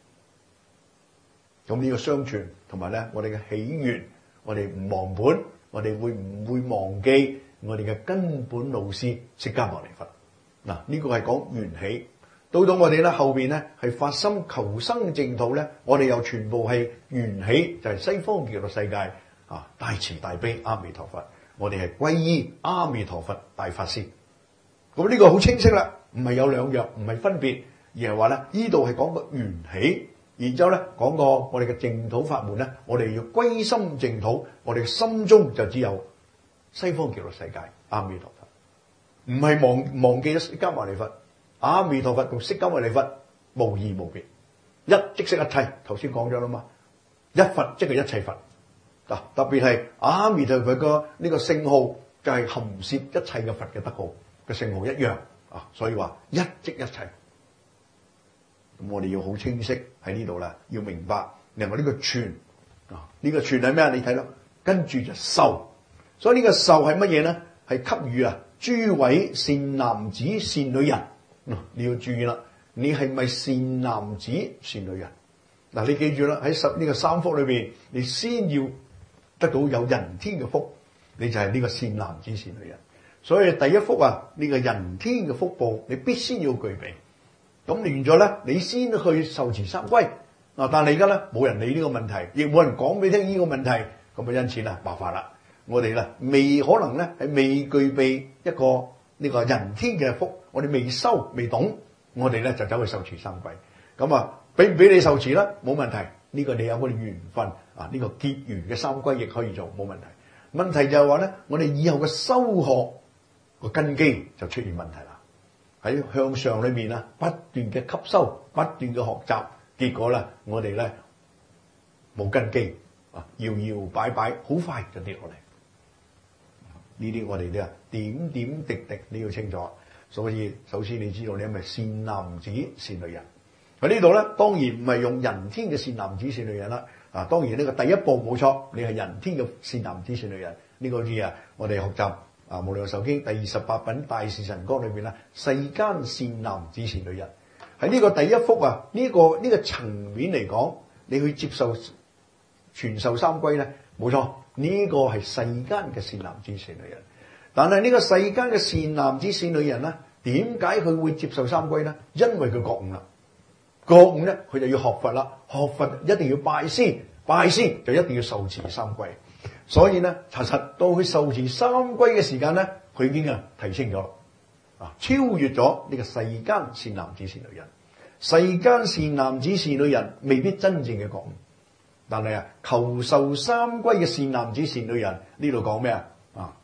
咁呢個相傳同埋咧，我哋嘅起源，我哋唔忘本，我哋會唔會忘記我哋嘅根本老師釋迦牟尼佛？嗱，呢個係講緣起。到到我哋咧後邊咧係發心求生淨土咧，我哋又全部係緣起，就係、是、西方極樂世界啊，大慈大悲阿彌陀佛，我哋係歸依阿彌陀佛大法師。咁呢個好清晰啦，唔係有兩樣，唔係分別，而係話咧呢度係講個緣起，然之後咧講個我哋嘅淨土法門咧，我哋要歸心淨土，我哋嘅心中就只有西方極樂世界阿彌陀佛，唔係忘忘記咗釋迦牟尼佛。阿彌陀佛同釋迦牟尼佛無異無別，一即是一切。頭先講咗啦嘛，一佛即係一切佛。嗱，特別係阿彌陀佛個呢個聖號就係含攝一切嘅佛嘅德號嘅聖號一樣啊，所以話一即一切。咁我哋要好清晰喺呢度啦，要明白另外呢個傳啊，呢個傳係咩啊？你睇啦，跟住就受，所以呢個受係乜嘢咧？係給予啊諸位善男子善女人。你要注意啦，你係咪善男子善女人？嗱，你記住啦，喺十呢個三福裏邊，你先要得到有人天嘅福，你就係呢個善男子善女人。所以第一福啊，呢個人天嘅福報，你必先要具備。咁完咗咧，你先去受持三歸。嗱，但係而家咧冇人理呢個問題，亦冇人講俾你聽呢個問題，咁啊因此啊麻煩啦。我哋咧未可能咧係未具備一個呢個人天嘅福。我哋未收未懂，我哋咧就走去受持三歸。咁啊，俾唔俾你受持啦？冇問題。呢、這個你有嗰啲緣分啊，呢、這個結緣嘅三歸亦可以做，冇問題。問題就係話咧，我哋以後嘅修學個根基就出現問題啦。喺向上裏面啊，不斷嘅吸收，不斷嘅學習，結果咧，我哋咧冇根基啊，搖搖擺擺，好快就跌落嚟。呢啲我哋咧點點滴滴你要清楚。所以首先你知道你係咪善男子善女人？喺呢度咧，當然唔係用人天嘅善男子善女人啦。啊，當然呢個第一步冇錯，你係人天嘅善男子善女人。呢、這個字啊，我哋學習啊《無量壽經》第二十八品大士神綱裏邊啦，世間善男子善女人。喺呢個第一幅啊，呢、這個呢、這個層面嚟講，你去接受傳授三歸咧，冇錯，呢、這個係世間嘅善男子善女人。但係呢個世間嘅善男子善女人咧，點解佢會接受三歸咧？因為佢覺悟啦，覺悟咧佢就要學佛啦，學佛一定要拜師，拜師就一定要受持三歸。所以咧，查實到佢受持三歸嘅時間咧，佢已經啊提升咗，啊超越咗呢個世間善男子善女人。世間善男子善女人未必真正嘅覺悟，但係啊求受三歸嘅善男子善女人呢度講咩啊？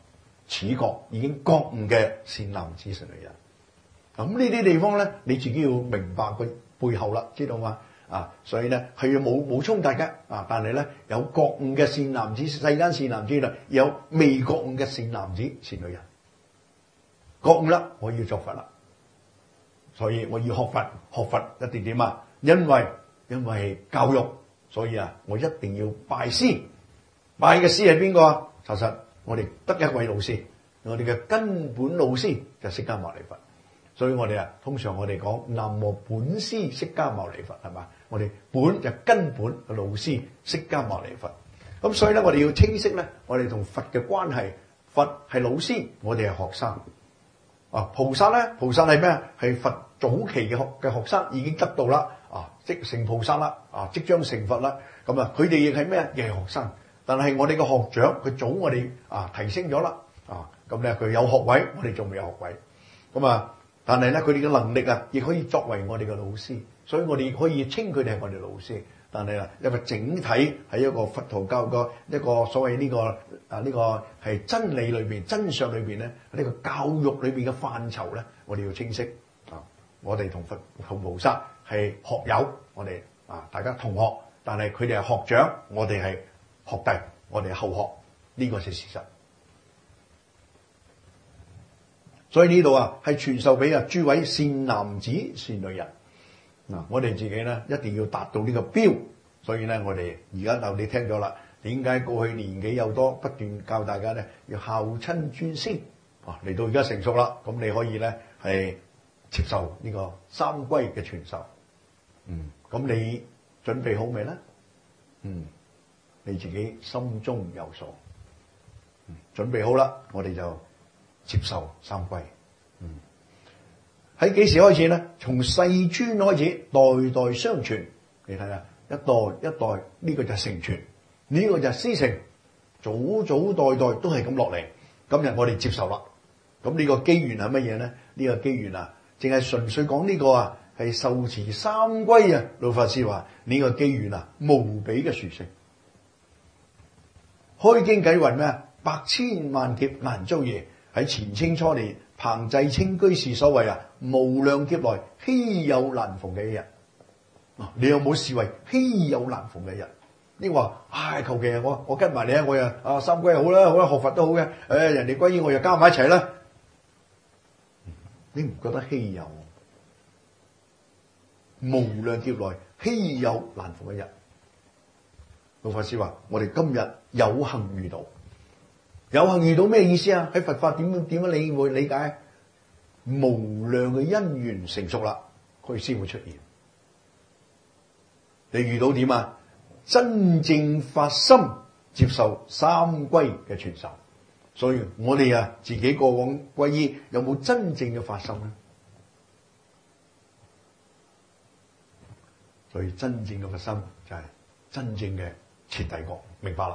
始覺已經覺悟嘅善男子善女人。咁呢啲地方咧，你自己要明白佢背後啦，知道嘛？啊，所以咧係冇冇衝突嘅啊，但係咧有覺悟嘅善男子，世間善男子啦，有未覺悟嘅善男子善女人。覺悟啦，我要作佛啦，所以我要學佛，學佛一定點啊？因為因為教育，所以啊，我一定要拜師。拜嘅師係邊個啊？查實我哋得一位老師，我哋嘅根本老師就係釋迦牟尼佛。所以我哋啊，通常我哋講南無本師釋迦牟尼佛，係嘛？我哋本就根本嘅老師釋迦牟尼佛。咁所以咧，我哋要清晰咧，我哋同佛嘅關係，佛係老師，我哋係學生。啊，菩薩咧，菩薩係咩啊？係佛早期嘅學嘅學生，已經得到啦，啊，即成菩薩啦，啊，即將成佛啦。咁啊，佢哋亦係咩啊？亦係學生。但係我哋嘅學長，佢早我哋啊提升咗啦，啊，咁咧佢有學位，我哋仲未有學位。咁啊，但係咧佢哋嘅能力啊，亦可以作為我哋嘅老師，所以我哋可以稱佢哋係我哋老師。但係啊，一個整體喺一個佛陀教個一個所謂呢個啊呢個係真理裏邊、真相裏邊咧，呢個教育裏邊嘅範疇咧，我哋要清晰啊！我哋同佛同菩薩係學友，我哋啊大家同學，但係佢哋係學長，我哋係學弟，我哋係後學，呢個係事實。所以呢度啊，係傳授俾啊諸位善男子善女人。嗱，我哋自己咧一定要達到呢個標，所以咧我哋而家就你聽咗啦。點解過去年紀又多，不斷教大家咧要孝親尊師啊？嚟到而家成熟啦，咁你可以咧係接受呢個三歸嘅傳授。嗯，咁你準備好未咧？嗯，你自己心中有數。嗯，準備好啦，我哋就接受三歸。嗯。喺幾時開始咧？從世尊開始，代代相傳。你睇下，一代一代呢個就係承傳，呢個就係師承，祖祖代代都係咁落嚟。今日我哋接受啦。咁呢個機緣係乜嘢咧？呢個機緣啊，淨係純粹講呢個啊，係受持三歸啊。老法師話呢個機緣啊，無比嘅殊勝。開經偈云咩？百千萬劫難遭遇，喺前清初年。彭濟清居士所謂啊，無量劫來稀有難逢嘅一日。你有冇視為稀有難逢嘅一日？你話唉，求其我我跟埋你啊，我又啊三歸好啦，好啦，學佛都好嘅。誒，人哋歸依我又加埋一齊啦。你唔覺得稀有？無量劫來稀有難逢嘅一日。老法師話：我哋今日有幸遇到。有幸遇到咩意思啊？喺佛法點樣點樣你會理解？無量嘅因緣成熟啦，佢先會出現。你遇到點啊？真正發心接受三歸嘅傳授。所以我哋啊，自己過往皈依有冇真正嘅發心咧？所以真正嘅發心就係真正嘅徹底覺，明白啦。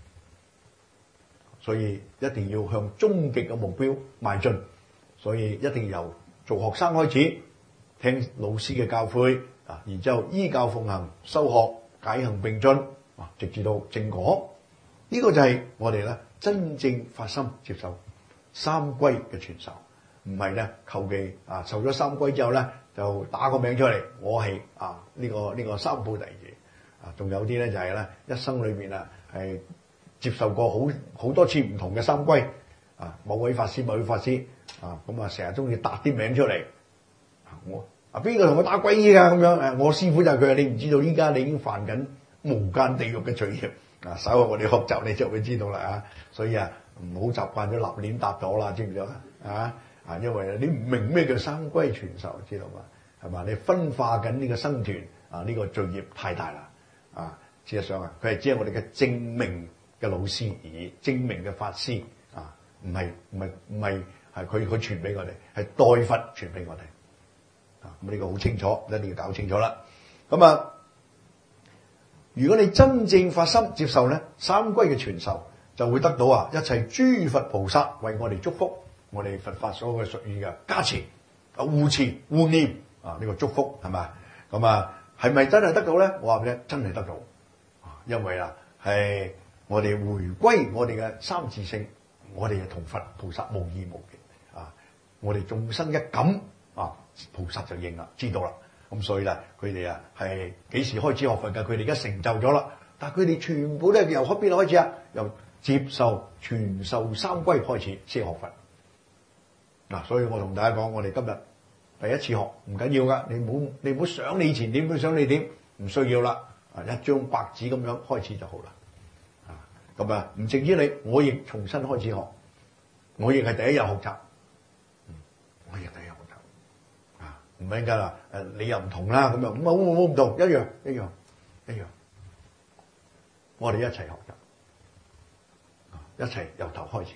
所以一定要向終極嘅目標邁進，所以一定由做學生開始，聽老師嘅教誨啊，然之後依教奉行，修學解行並進啊，直至到正果。呢、這個就係我哋咧真正發心接受三歸嘅傳授，唔係咧求其啊受咗三歸之後咧就打個名出嚟，我係啊呢、這個呢、這個三寶弟子啊，仲有啲咧就係咧一生裏邊啊係。接受過好好多次唔同嘅三歸啊，某位法師某位法師啊，咁啊成日中意答啲名出嚟。我啊邊個同我打歸依㗎咁樣？誒，我師傅就係佢。你唔知道依家你已經犯緊無間地獄嘅罪業啊！稍後我哋學習你就會知道啦啊！所以啊，唔好習慣咗立亂答咗啦，知唔知啊？啊啊，因為你唔明咩叫三歸傳授，知道嘛？係嘛？你分化緊呢個僧團啊，呢個罪業太大啦啊！事實上啊，佢係只係我哋嘅證明嘅老師而已，證明嘅法師啊，唔係唔係唔係係佢佢傳俾我哋，係代佛傳俾我哋啊！咁呢個好清楚，一定要搞清楚啦。咁啊，如果你真正發心接受咧三歸嘅傳授，就會得到啊一切諸佛菩薩為我哋祝福，我哋佛法所嘅屬於嘅加持啊護持護念啊呢個祝福係咪？咁啊係咪真係得到咧？我話俾你聽，真係得到啊！因為啊係。我哋回歸我哋嘅三自性， 我哋係同佛菩薩無異無別啊！我哋眾生一感啊，菩薩就應啦，知道啦。咁所以咧，佢哋啊係幾時開始學佛㗎？佢哋而家成就咗啦，但係佢哋全部都係由邊度開始啊？由接受傳授三歸開始先學佛。嗱、啊，所以我同大家講，我哋今日第一次學唔緊要㗎，你唔好你唔好想你以前點，想你點，唔需要啦。啊，一張白紙咁樣開始就好啦。啊，咁啊唔淨止你，我亦重新開始學，我亦係第一日學習。嗯，我亦第一日學習。啊，唔係㗎啦，誒你又唔同啦，咁樣唔好唔好唔同，一樣一樣一樣。我哋一齊學習，啊，一齊由頭開始。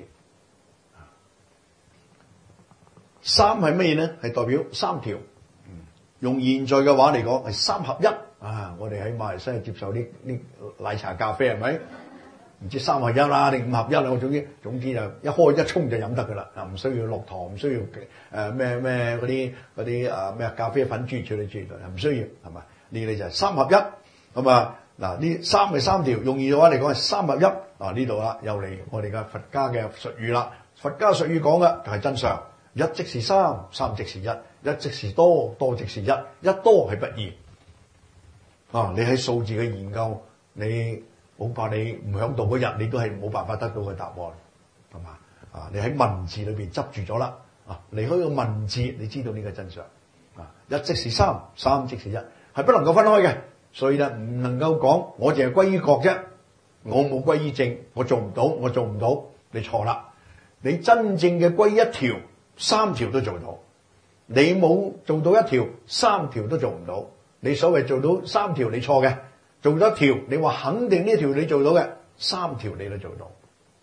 三係乜嘢呢？係代表三條。嗯，用現在嘅話嚟講係三合一。啊，我哋喺馬來西亞接受啲啲奶茶咖啡係咪？唔知三合一啦定五合一啦，我總之總之就一開一沖就飲得㗎啦。啊，唔需要落糖，唔需要誒咩咩嗰啲嗰啲啊咩咖啡粉諸如此類諸如此類，唔需要係嘛？呢啲就係三合一。咁啊嗱，呢三係三條，用現在嘅話嚟講係三合一。嗱，呢度啦，又嚟我哋嘅佛家嘅術語啦。佛家術語講嘅就係真相。一即是三，三即是一，一即是多，多即是一，一多係不二。啊，你喺數字嘅研究，你恐怕你唔響度嗰日，你都係冇辦法得到個答案，係嘛？啊，你喺文字裏邊執住咗啦，啊，離開個文字，你知道呢個真相。啊，一即是三，三即是一，係不能夠分開嘅。所以咧，唔能夠講我淨係歸於覺啫，我冇歸於正，我做唔到，我做唔到，你錯啦。你真正嘅歸一條。三條都做到，你冇做到一條，三條都做唔到。你所謂做到三條，你錯嘅；做咗一條，你話肯定呢條你做到嘅，三條你都做到。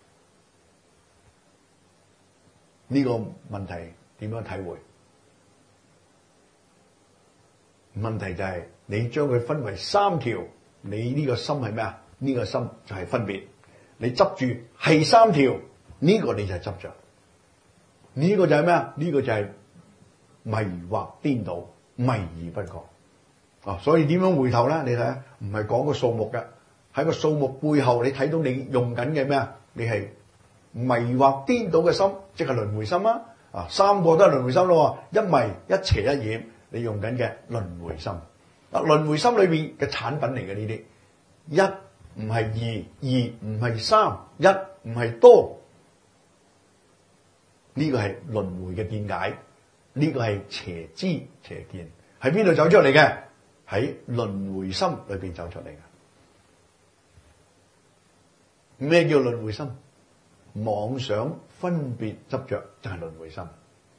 呢個問題點樣體會？問題就係你將佢分為三條，你呢個心係咩啊？呢個心就係分別。你執住係三條，呢個你就係執着。呢個就係咩啊？呢個就係迷惑顛倒，迷而不覺。啊，所以點樣回頭咧？你睇下，唔係講個數目嘅，喺個數目背後，你睇到你用緊嘅咩啊？你係迷惑顛倒嘅心，即係輪迴心啊！啊，三個都係輪迴心咯，一迷一邪一染，你用緊嘅輪迴心。啊，輪迴心裏邊嘅產品嚟嘅呢啲，一唔係二，二唔係三，一唔係多。呢個係輪迴嘅見解，呢個係邪知邪見，喺邊度走出嚟嘅？喺輪迴心裏邊走出嚟嘅。咩叫輪迴心？妄想分別執着就係輪迴心。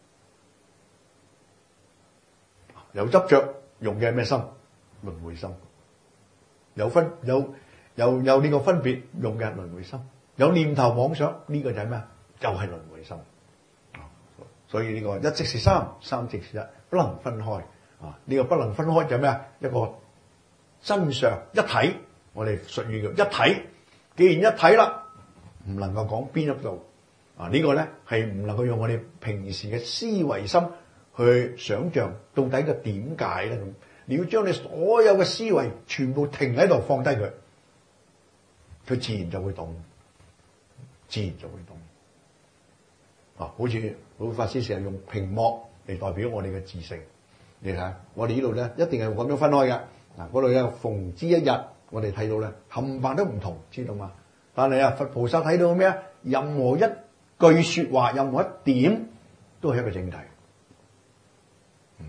有執着用嘅係咩心？輪迴心。有分有有有呢個分別用嘅係輪迴心。有念頭妄想呢個就係咩？就係輪迴心。所以呢個一即是三，三即是一，不能分開啊！呢個不能分開就係咩啊？一個真相一體，我哋術語叫一體。既然一體啦，唔能夠講邊一度啊？呢個咧係唔能夠用我哋平時嘅思維心去想像到底個點解咧？咁你要將你所有嘅思維全部停喺度，放低佢，佢自然就會動，自然就會動。啊，好似老法師成日用屏幕嚟代表我哋嘅自性，你睇下，我哋呢度咧一定係咁樣分開嘅。嗱，嗰度有逢之一日，我哋睇到咧冚唪唥都唔同，知道嘛？但係啊，佛菩薩睇到咩啊？任何一句說話，任何一點，都係一個正題。嗯，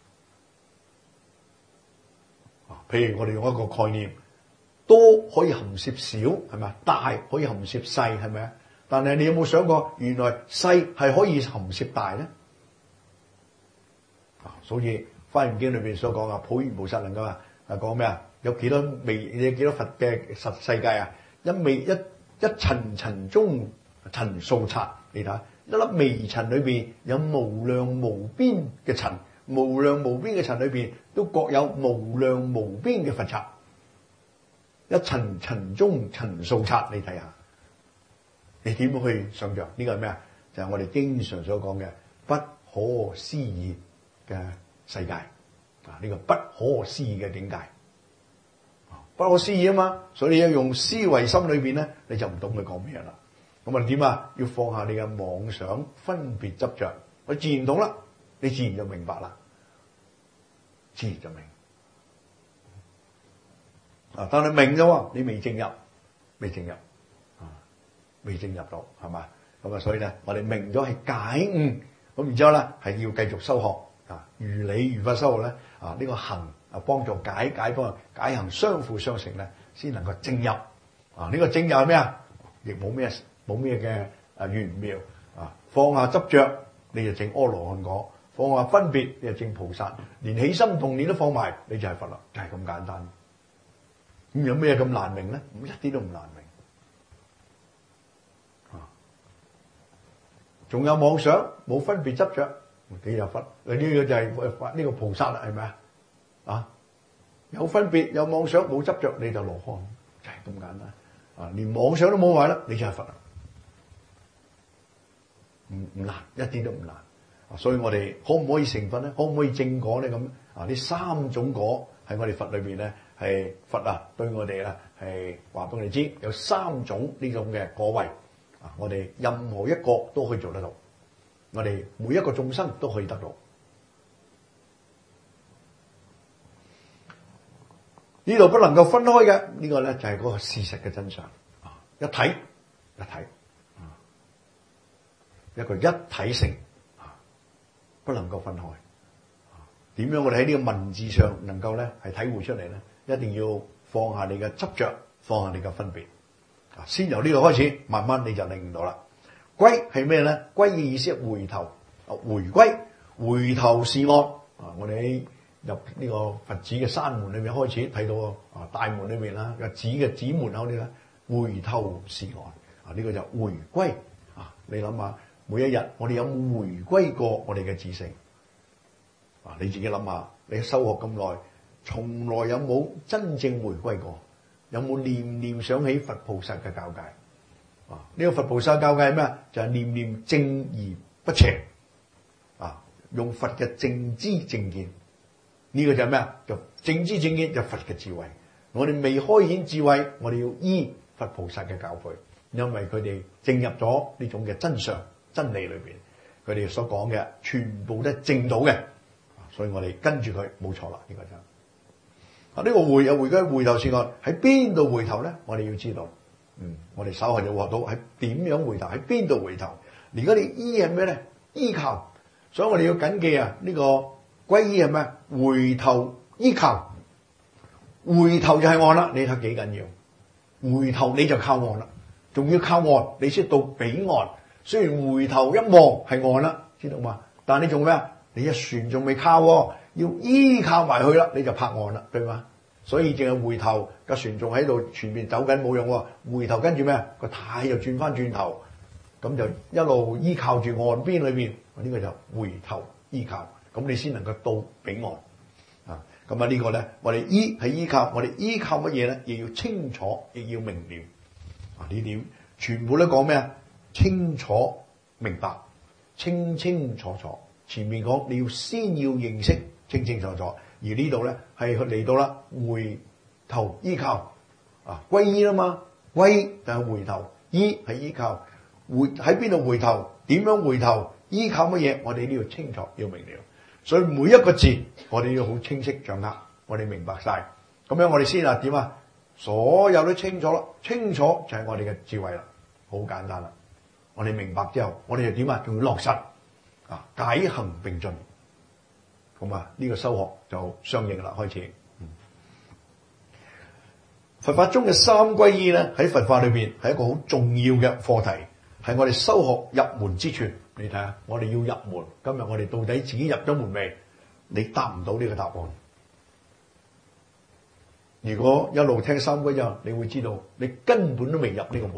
啊，譬如我哋用一個概念，多可以含攝少，係咪啊？大可以含攝細，係咪啊？但係你有冇想過，原來細係可以含攝大咧？啊，所以《華嚴經》裏邊所講啊，普賢菩薩能夠啊，係講咩啊？有幾多微？有幾多佛嘅實世界啊？一微一一塵塵中塵數剎，你睇一粒微塵裏邊有無量無邊嘅塵，無量無邊嘅塵裏邊都各有無量無邊嘅佛剎。一塵塵中塵數剎，你睇下。你點樣去想像？呢個係咩啊？就係我哋經常所講嘅不可思議嘅世界啊！呢個不可思議嘅境界，不可思議啊嘛！所以你要用思維心裏邊咧，你就唔懂佢講咩啦。 咁啊點啊？要放下你嘅妄想、分別執着，我自然懂啦，你自然就明白啦，自然就明。啊，但係明咗，你未正入，未正入，啊，未正入到，係嘛？咁啊，所以咧，我哋明咗係解悟，咁然之後咧係要繼續修學啊，如理如法修學咧啊，呢、這個行啊幫助解解幫解行相輔相成咧，先能夠正入啊。呢、這個正入係咩啊？亦冇咩冇咩嘅啊玄妙啊，放下執着你就證阿羅漢果，放下分別你就證菩薩，連起心動念都放埋，你就係佛啦，就係、是、咁簡單。咁有咩咁難明咧？咁一啲都唔難明。啊，仲有妄想，冇分別執着，幾有佛？呢、這個就係呢、這個菩薩啦，係咪啊？啊，有分別，有妄想，冇執着，你就羅漢，就係、是、咁簡單。啊，連妄想都冇埋啦，你就係佛啦。唔唔難，一啲都唔難。啊，所以我哋可唔可以成佛咧？可唔可以正果咧？咁啊，呢三種果喺我哋佛裏邊咧。係佛啊，對我哋啦係話俾我哋知，有三種呢種嘅果位啊，我哋任何一個都可以做得到，我哋每一個眾生都可以得到。呢度不能夠分開嘅，呢個咧就係嗰個事實嘅真相啊！一體一體啊，一個一體性啊，不能夠分開。點樣我哋喺呢個文字上能夠咧係體會出嚟咧？一定要放下你嘅執着，放下你嘅分別啊！先由呢個開始，慢慢你就領悟到啦。歸係咩咧？歸嘅意思係回頭啊，回歸，回頭是岸啊！我哋喺入呢個佛寺嘅山門裏面開始睇到啊，大門裏面啦，個寺嘅寺門口呢咧，回頭是岸啊！呢個就回歸啊！你諗下，每一日我哋有冇回歸過我哋嘅自性啊？你自己諗下，你修學咁耐。從來有冇真正回歸過？有冇念念想起佛菩薩嘅教誡？啊，呢個佛菩薩教誡係咩啊？就係念念正而不邪啊！用佛嘅正知正見，呢個就係咩啊？就正知正見就佛嘅智慧。我哋未開顯智慧，我哋要依佛菩薩嘅教誨，因為佢哋證入咗呢種嘅真相真理裏邊，佢哋所講嘅全部都係正道嘅，所以我哋跟住佢冇錯啦，呢個就。啊！呢個回有回歸回頭是岸，喺邊度回頭咧？我哋要知道，嗯，我哋稍後就學到喺點樣回頭，喺邊度回頭。而家你依係咩咧？依靠，所以我哋要謹記啊！呢個歸依係咩？回頭依靠，回頭就係岸啦。你睇幾緊要？回頭你就靠岸啦，仲要靠岸，你先到彼岸。雖然回頭一望係岸啦，知道嘛？但係你做咩啊？你一船仲未靠喎。要依靠埋去啦，你就拍岸啦，對嘛？所以淨係回頭，個船仲喺度前面走緊冇用喎。回頭跟住咩？個軚又轉翻轉頭，咁就一路依靠住岸邊裏邊，呢個就回頭依靠，咁你先能夠到彼岸啊！咁啊呢個咧，我哋依係依靠，我哋依靠乜嘢咧？亦要清楚，亦要明了啊！呢點全部都講咩啊？清楚明白，清清楚楚。前面講你要先要認識。清清楚楚，而呢度咧係嚟到啦，回頭依靠啊，歸依啦嘛，歸就係回頭，依係依靠，回喺邊度回頭？點樣回頭？依靠乜嘢？我哋都要清楚，要明了。所以每一個字，我哋要好清晰掌握，我哋明白晒。咁樣我哋先啊點啊？所有都清楚啦，清楚就係我哋嘅智慧啦，好簡單啦。我哋明白之後，我哋就點啊？仲要落實啊，解行並進。咁啊，呢個修學就相應啦，開始。嗯、佛法中嘅三歸依咧，喺佛法裏邊係一個好重要嘅課題，係我哋修學入門之處。你睇下，我哋要入門，今日我哋到底自己入咗門未？你答唔到呢個答案。如果一路聽三歸依，你會知道你根本都未入呢個門，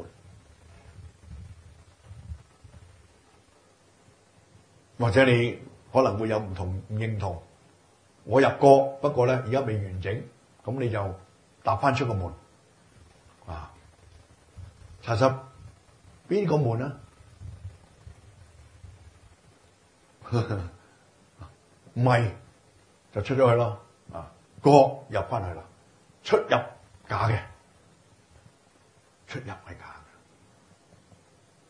或者你可能會有唔同唔認同，我入過，不過咧而家未完整，咁你就踏翻出個門啊！查實邊個門啊？唔係就出咗去咯啊！過入翻去啦，出入假嘅，出入係假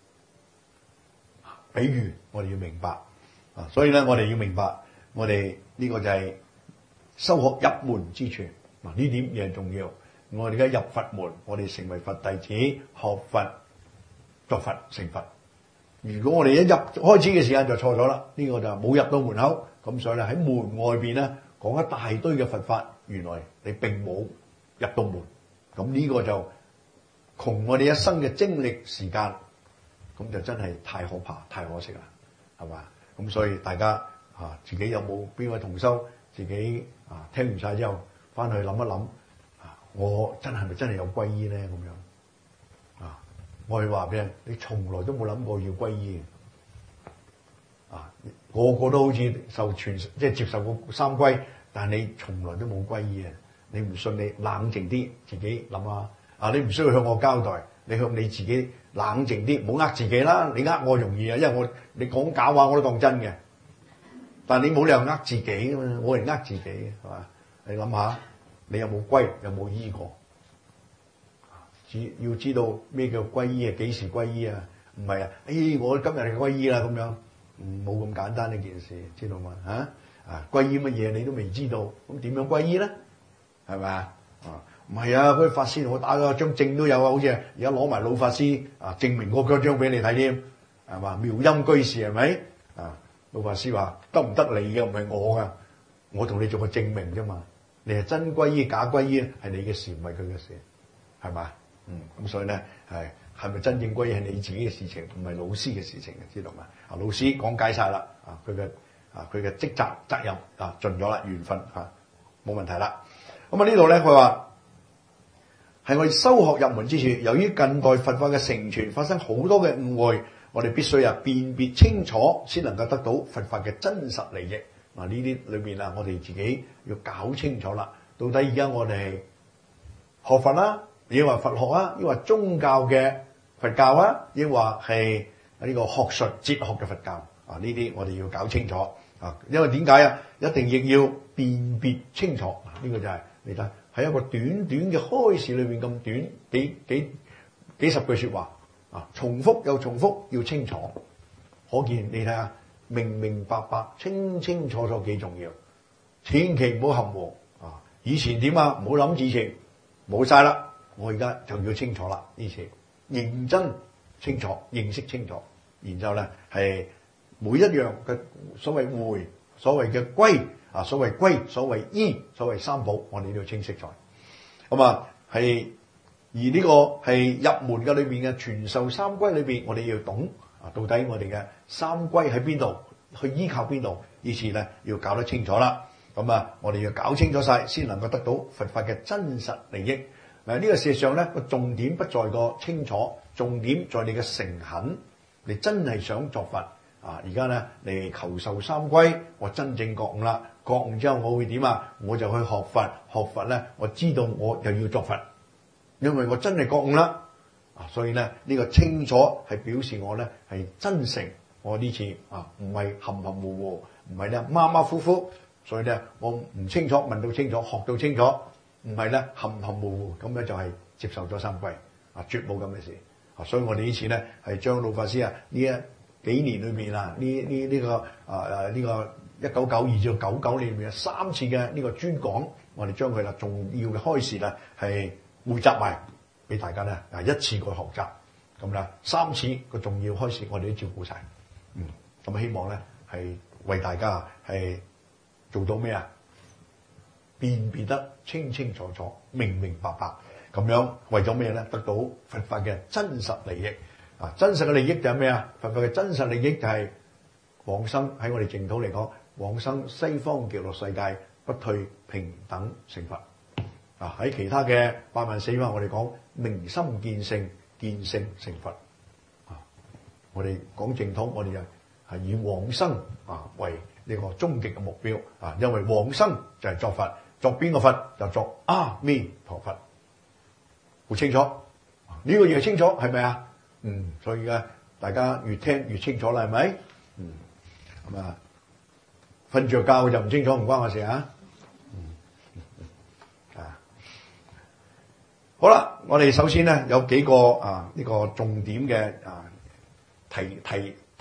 比喻，我哋要明白啊。所以咧，我哋要明白，我哋呢個就係修學入門之處。嗱，呢點嘢重要。我哋而家入佛門，我哋成為佛弟子，學佛作佛成佛。如果我哋一入開始嘅時間就錯咗啦，呢個就冇入到門口。咁所以咧，喺門外邊咧講一大堆嘅佛法，原來你並冇入到門。咁呢個就窮我哋一生嘅精力時間，咁就真係太可怕、太可惜啦，係嘛？咁所以大家啊，自己有冇邊位同修自己啊聽完晒之後，翻去諗一諗啊，我真係咪真係有皈依咧？咁樣啊，我係話俾人，你從來都冇諗過要皈依啊，個個都好似受傳即係接受過三皈，但係你從來都冇皈依啊！你唔信，你冷靜啲，自己諗下啊！你唔需要向我交代，你向你自己冷靜啲，唔好呃自己啦。你呃我容易啊，因為我你講假話我都當真嘅，但係你冇理由呃自己㗎嘛，我係呃自己嘅，係嘛？你諗下，你有冇皈，有冇依過？只要知道咩叫皈依啊，幾時皈依啊？唔係啊，哎，我今日係皈依啦咁樣，冇咁簡單呢件事，知道嘛？嚇啊，皈依乜嘢你都未知道，咁點樣皈依咧？係咪啊？啊，唔係啊！嗰啲法師同我打咗張證都有啊，好似而家攞埋老法師啊證明嗰張俾你睇添，係嘛？妙音居士係咪？啊，老法師話得唔得你嘅，唔係我噶，我同你做個證明啫嘛。你係真皈依假皈依係你嘅事，唔係佢嘅事，係嘛？嗯，咁所以咧係係咪真正皈依係你自己嘅事情，唔係老師嘅事情嘅，知道嘛？啊，老師講解晒啦，啊，佢嘅啊佢嘅職責責任啊盡咗啦，緣分啊冇問題啦。咁啊呢度咧，佢話係我哋修學入門之處。由於近代佛法嘅成傳發生好多嘅誤會，我哋必須啊辨別清楚，先能夠得到佛法嘅真實利益。嗱，呢啲裏面啊，我哋自己要搞清楚啦。到底而家我哋學佛啦，抑或佛學啊，抑或宗教嘅佛教啊，抑或係呢個學術哲學嘅佛教啊？呢啲我哋要搞清楚啊。因為點解啊？一定亦要辨別清楚。呢個就係、是。你睇喺一個短短嘅開示裏面咁短，幾幾幾十句說話啊，重複又重複，要清楚。可見你睇下，明明白白、清清楚楚幾重要，千祈唔好含糊啊！以前點啊？唔好諗以前冇晒啦，我而家就要清楚啦。呢次認真清楚，認識清楚，然之後咧係每一樣嘅所謂會，所謂嘅歸。啊，所謂皈，所謂依，所謂三寶，我哋都要清晰在。咁啊，係而呢個係入門嘅裏邊嘅傳授三皈裏邊，我哋要懂啊，到底我哋嘅三皈喺邊度，去依靠邊度，以此咧要搞得清楚啦。咁啊，我哋要搞清楚晒，先能夠得到佛法嘅真實利益。嗱，呢個事實上咧個重點不在個清楚，重點在你嘅誠懇，你真係想作佛。啊！而家咧嚟求受三皈，我真正覺悟啦，覺悟之後我會點啊？我就去學佛，學佛咧，我知道我又要作佛，因為我真係覺悟啦。啊，所以咧呢個清楚係表示我咧係真誠，我呢次啊唔係含含糊糊，唔係咧馬馬虎虎，所以咧我唔清楚問到清楚，學到清楚，唔係咧含含糊糊咁咧就係接受咗三皈啊，絕冇咁嘅事啊！所以我哋呢次咧係將老法師啊呢一幾年裏面啊，呢呢呢個啊啊呢個一九九二至九九年裏面三次嘅呢個專講，我哋將佢啦重要嘅開示啦係匯集埋俾大家咧啊一次過學習咁啦，三次個重要開示我哋都照顧晒，嗯咁希望咧係為大家係做到咩啊？辨別得清清楚楚、明明白白咁樣，為咗咩咧？得到佛法嘅真實利益。啊！真實嘅利益就係咩啊？佛法嘅真實利益就係往生喺我哋淨土嚟講，往生西方極樂世界不退平等成佛。啊！喺其他嘅八萬四萬，我哋講明心見性，見性成佛。啊！我哋講淨土，我哋就係以往生啊為呢個終極嘅目標啊，因為往生就係作佛，作邊個佛就作阿彌陀佛。好清楚，呢、這個嘢清楚係咪啊？嗯，所以咧，大家越聽越清楚啦，係咪？嗯，咁啊，瞓着覺就唔清楚，唔關我事啊。嗯，啊，好啦，我哋首先咧有幾個啊呢個重點嘅啊提提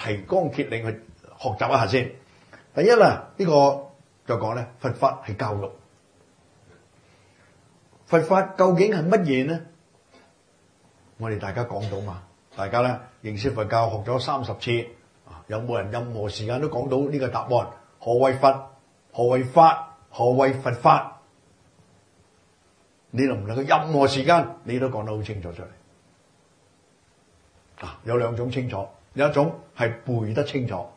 提綱挈領去學習一下先。第一啦，呢、這個就講咧，佛法係教育。佛法究竟係乜嘢呢？我哋大家講到嘛，大家咧認識佛教學咗三十次，有冇人任何時間都講到呢個答案？何謂佛？何謂法？何謂佛法？你能唔能夠任何時間你都講得好清楚出嚟？啊，有兩種清楚，有一種係背得清楚，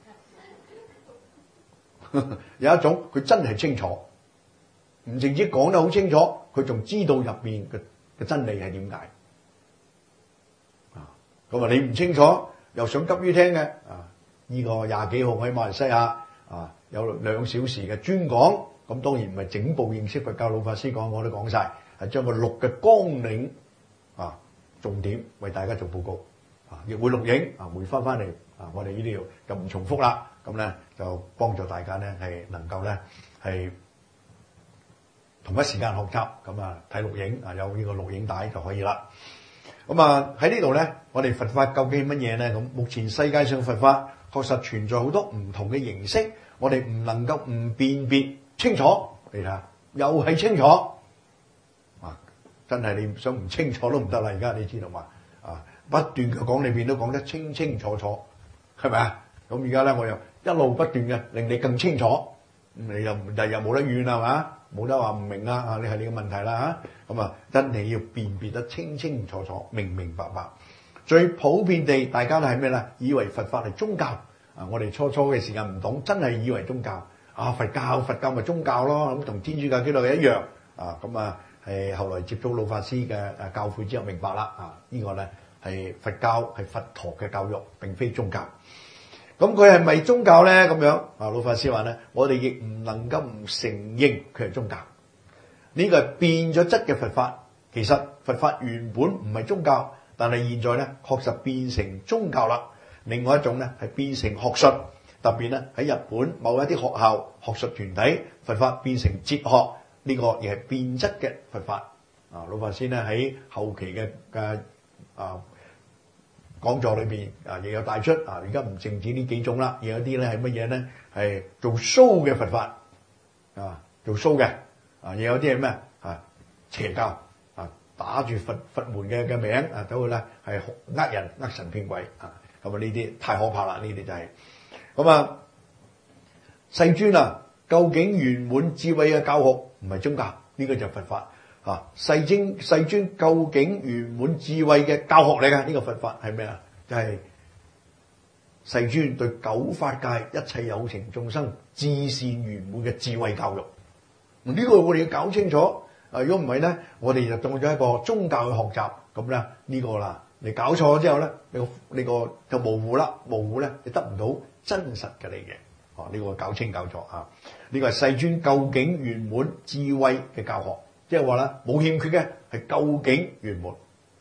有一種佢真係清楚，唔淨止講得好清楚，佢仲知道入邊嘅嘅真理係點解。啊，咁啊你唔清楚又想急於聽嘅，啊呢個廿幾號喺馬來西亞啊有兩小時嘅專講，咁當然唔係整部認識佛教老法師講，我都講晒，係將個錄嘅綱領啊重點為大家做報告。啊，亦會錄影啊，回翻翻嚟啊，我哋呢啲就唔重複啦。咁咧就幫助大家咧係能夠咧係同一時間學習。咁啊睇錄影啊，有呢個錄影帶就可以啦。咁啊喺呢度咧，我哋佛法究竟係乜嘢咧？咁目前世界上佛法確實存在好多唔同嘅形式，我哋唔能夠唔辨別清楚。你睇下，又係清楚啊！真係你想唔清楚都唔得啦。而家你知道嘛？啊！不斷嘅講裏邊都講得清清楚楚，係咪啊？咁而家咧，我又一路不斷嘅令你更清楚，咁你又第日冇得怨係嘛？冇得話唔明啊！啊，你係你嘅問題啦嚇。咁啊，真係要辨別得清清楚楚、明明白白。最普遍地，大家都係咩咧？以為佛法係宗教啊！我哋初初嘅時間唔懂，真係以為宗教啊，佛教佛教咪宗教咯，咁同天主教基督教一樣啊。咁啊，係後來接觸老法師嘅誒教誨之後，明白啦啊！呢個咧。係佛教係佛陀嘅教育，並非宗教。咁佢係咪宗教咧？咁樣啊，老法師話咧，我哋亦唔能夠唔承認佢係宗教。呢個係變咗質嘅佛法。其實佛法原本唔係宗教，但係現在咧確實變成宗教啦。另外一種咧係變成學術，特別咧喺日本某一啲學校學術團體，佛法變成哲學，呢個亦係變質嘅佛法。啊，老法師咧喺後期嘅嘅啊。講座裏邊啊，亦有帶出啊，而家唔淨止呢幾種啦，而有啲咧係乜嘢咧？係做 show 嘅佛法啊，做 show 嘅啊，亦有啲係咩啊？邪教啊，打住佛佛門嘅嘅名啊，走去咧係呃人呃神騙鬼啊，咁啊呢啲太可怕啦！呢啲就係咁啊，世尊啊，究竟圓滿智慧嘅教學唔係宗教，呢、這個就係佛法。啊！世尊世尊究竟圓滿智慧嘅教學嚟嘅，呢個佛法係咩啊？就係、是、世尊對九法界一切有情眾生至善圓滿嘅智慧教育。呢、這個我哋要搞清楚。啊，如果唔係咧，我哋就當咗一個宗教嘅學習咁咧，呢、這個啦，你搞錯咗之後咧，你個你個就模糊啦，模糊咧，你得唔到真實嘅利益。哦、啊，呢、這個搞清搞錯啊！呢、這個係世尊究竟圓滿智慧嘅教學。即係話咧，冇欠缺嘅係究竟圓滿，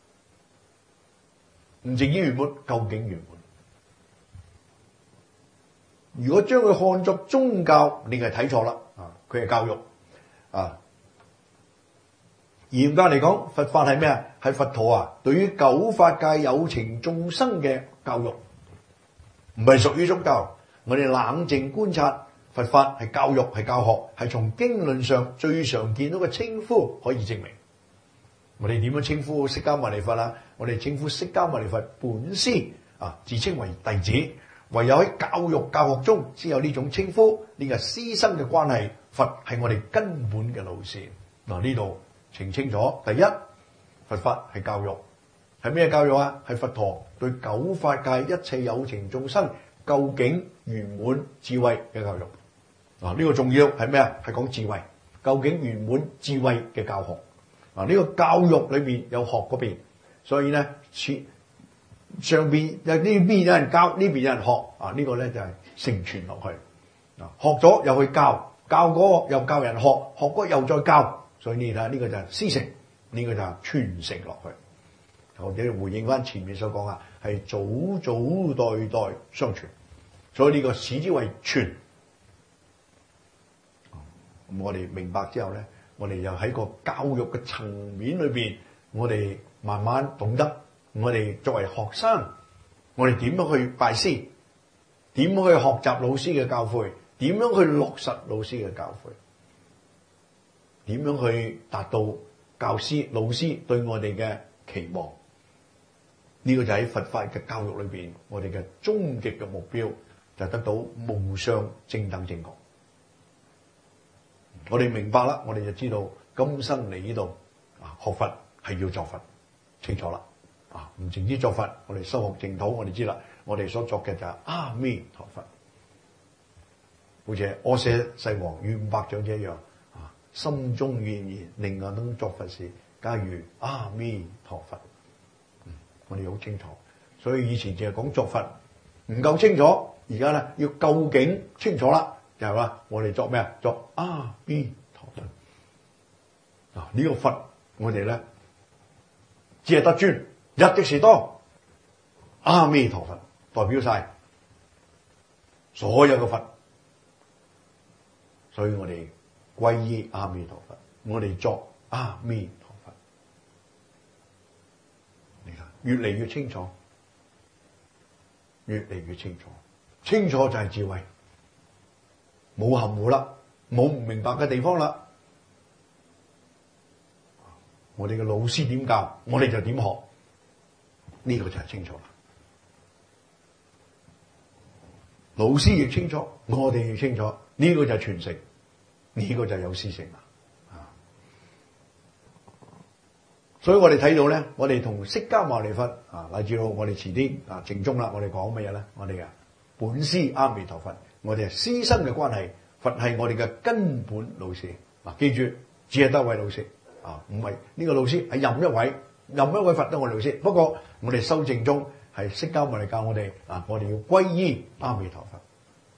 唔淨止圓滿，究竟圓滿。如果將佢看作宗教，你係睇錯啦啊！佢係教育啊。嚴格嚟講，佛法係咩啊？係佛陀啊，對於九法界有情眾生嘅教育，唔係屬於宗教。我哋冷靜觀察。佛法係教育，係教學，係從經論上最常見到嘅稱呼可以證明。我哋點樣稱呼釋迦牟尼佛啊？我哋稱呼釋迦牟尼佛本師啊，自稱為弟子。唯有喺教育教學中先有呢種稱呼，呢個師生嘅關係。佛係我哋根本嘅老師。嗱，呢度澄清咗，第一，佛法係教育，係咩教育啊？係佛陀對九法界一切有情眾生究竟圓滿智慧嘅教育。嗱，呢個重要係咩啊？係講智慧，究竟圓滿智慧嘅教學。嗱，呢個教育裏邊有學嗰邊，所以咧，上邊有呢邊有人教，呢邊有人學。啊，呢個咧就係承傳落去。啊，學咗又去教，教嗰個又教人學，學嗰個又再教。所以你睇下呢個就係師承，呢個就係傳承落去。或者回應翻前面所講啊，係祖祖代代相傳，所以呢個視之為傳。咁我哋明白之後咧，我哋又喺個教育嘅層面裏邊，我哋慢慢懂得，我哋作為學生，我哋點樣去拜師， 點樣去學習老師嘅教誨，點樣去落實老師嘅教誨，點樣去達到教師老師對我哋嘅期望。呢、這個就喺佛法嘅教育裏邊，我哋嘅終極嘅目標就得到無上正等正覺。我哋明白啦，我哋就知道今生嚟呢度啊，學佛係要作佛，清楚啦。啊，唔淨止作佛，我哋修學淨土，我哋知啦，我哋所作嘅就係阿彌陀佛。好似阿闍世王與五百長者一樣，啊，心中願言，令我能作佛事，皆如阿彌陀佛。嗯，我哋好清楚，所以以前淨係講作佛唔夠清楚，而家咧要究竟清楚啦，就係話我哋作咩啊？作阿彌陀佛。啊，呢個佛我哋咧只係得尊。一的士多，阿彌陀佛代表晒所有嘅佛，所以我哋皈依阿彌陀佛，我哋作阿彌陀佛。你看越嚟越清楚，越嚟越清楚，清楚就係智慧，冇含糊啦，冇唔明白嘅地方啦。我哋嘅老師點教，我哋就點學。呢個就係清楚啦，老師亦清楚，我哋亦清楚，呢個就係傳承，呢個就係有師承啦。啊，所以我哋睇到咧，我哋同釋迦牟尼佛啊，乃至到我哋遲啲啊正宗啦，我哋講乜嘢咧？我哋嘅本師阿彌陀佛，我哋係師生嘅關係，佛係我哋嘅根本老師。嗱，記住，只係得一位老師啊，唔係呢個老師係任一位。任一位佛都我哋老師，不過我哋修正宗係釋迦牟尼教我哋啊，我哋要皈依阿彌陀佛。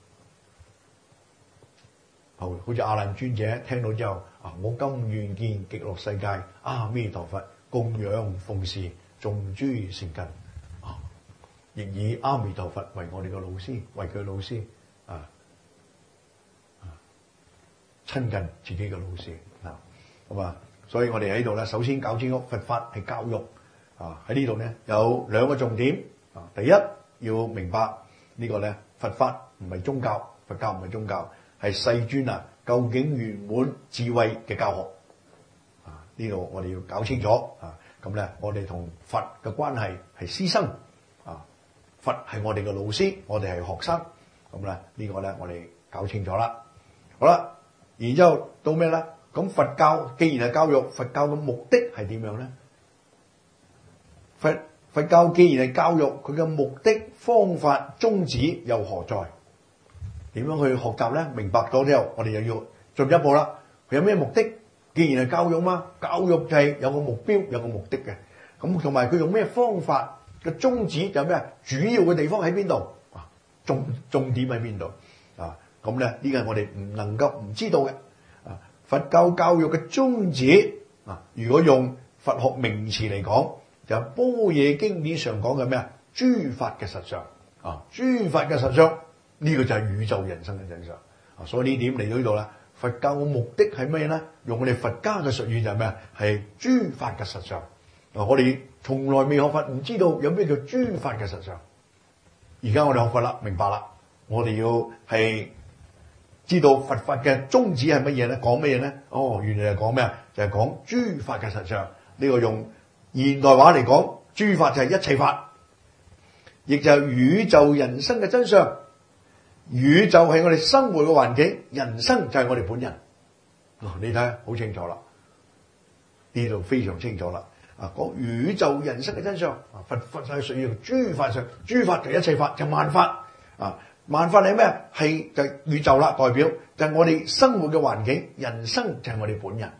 好，好似阿難尊者聽到之後啊，我今願見極樂世界阿彌陀佛供養奉事眾諸善根啊，亦以阿彌陀佛為我哋嘅老師，為佢老師啊啊，親近自己嘅老師啊，咁啊。所以我哋喺度咧，首先搞清楚佛法係教育啊！喺呢度咧有兩個重點啊。第一要明白呢個咧，佛法唔係宗教，佛教唔係宗教，係世尊啊究竟圓滿智慧嘅教學啊！呢度我哋要搞清楚啊！咁咧，我哋同佛嘅關係係師生啊，佛係我哋嘅老師，我哋係學生。咁咧呢個咧我哋搞清楚啦。好啦，然之後到咩咧？咁佛教既然係教育，佛教嘅目的係點樣咧？佛佛教既然係教育，佢嘅目的、方法、宗旨又何在？點樣去學習咧？明白咗之後，我哋又要進一步啦。佢有咩目的？既然係教育嘛，教育就係有個目標、有個目的嘅。咁同埋佢用咩方法嘅宗旨就係咩？主要嘅地方喺邊度？啊，重重點喺邊度？啊，咁咧呢個係我哋唔能夠唔知道嘅。佛教教育嘅宗旨啊，如果用佛學名詞嚟講，就係般若經典上講嘅咩啊？諸法嘅實相啊，諸法嘅實相呢個就係宇宙人生嘅真相啊。所以呢點嚟到呢度啦，佛教嘅目的係咩咧？用我哋佛家嘅術語就係咩啊？係諸法嘅實相啊！我哋從來未學佛，唔知道有咩叫諸法嘅實相。而家我哋學佛啦，明白啦，我哋要係知道佛法嘅宗旨係乜嘢咧？講乜嘢咧？哦，原來係講咩啊？就係講諸法嘅實相。呢個用現代話嚟講，諸法就係一切法，亦就係宇宙人生嘅真相。宇宙係我哋生活嘅環境，人生就係我哋本人。哦，你睇下好清楚啦，呢度非常清楚啦。啊，講宇宙人生嘅真相，啊，佛佛係屬於諸法上，諸法就係一切法，就係萬法啊。萬法係咩？係就係宇宙啦，代表就係我哋生活嘅環境，人生就係我哋本人。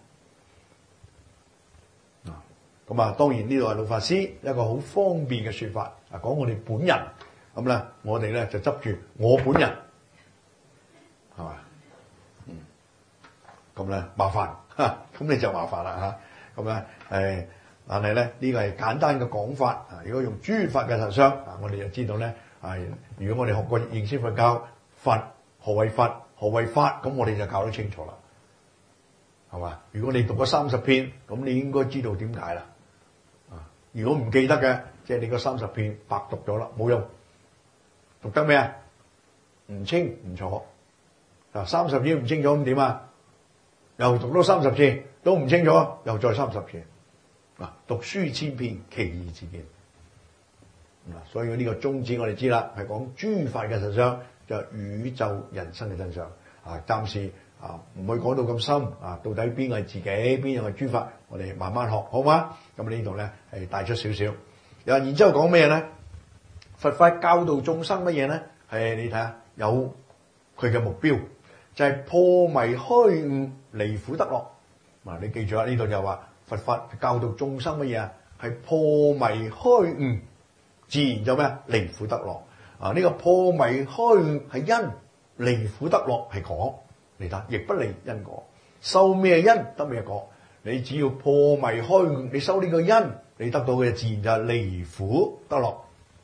啊，咁啊，當然呢度係老法師一個好方便嘅說法，啊，講我哋本人。咁咧，我哋咧就執住我本人，係嘛？嗯，咁咧麻煩，吓，咁你就麻煩啦吓。咁咧，誒，但係咧呢個係簡單嘅講法。啊，如果用諸法嘅實相，啊，我哋就知道咧。係，如果我哋學過認識佛教，佛何為佛，何為法，咁我哋就搞得清楚啦，係嘛？如果你讀咗三十篇，咁你應該知道點解啦。啊，如果唔記得嘅，即係你嗰三十篇白讀咗啦，冇用。讀得咩啊？ 唔清唔楚。嗱，三十次唔清楚咁點啊？又讀多三十次都唔清楚，又再三十次。嗱，讀書千遍，其義自見。嗱，所以呢個宗旨我哋知啦，係講諸法嘅實相，就係宇宙人生嘅真相。啊，暫時啊唔會講到咁深啊，到底邊個係自己，邊樣係諸法，我哋慢慢學，好嗎？咁呢度咧係帶出少少。然後然之後講咩咧？佛法教導眾生乜嘢咧？係你睇下，有佢嘅目標，就係破迷開悟，離苦得樂。嗱，你記住啊，呢度就話佛法教導眾生乜嘢啊？係破迷開悟，自然就咩啊？離苦得樂。啊，呢個破迷開悟係因，離苦得樂係果。你睇，亦不離因果。修咩因得咩果？你只要破迷開悟，你修呢個因，你得到嘅自然就係離苦得樂，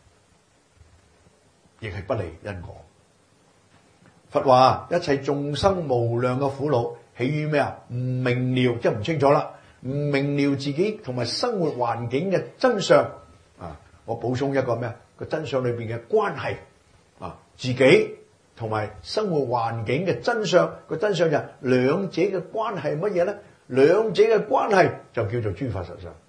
亦係不離因果。佛話一切眾生無量嘅苦惱起於咩啊？唔明了，即係唔清楚啦，唔明了自己同埋生活環境嘅真相啊！我補充一個咩啊？個真相裏邊嘅關係啊，自己同埋生活環境嘅真相，個真相就係兩者嘅關係係乜嘢咧？兩者嘅關係就叫做諸法實相。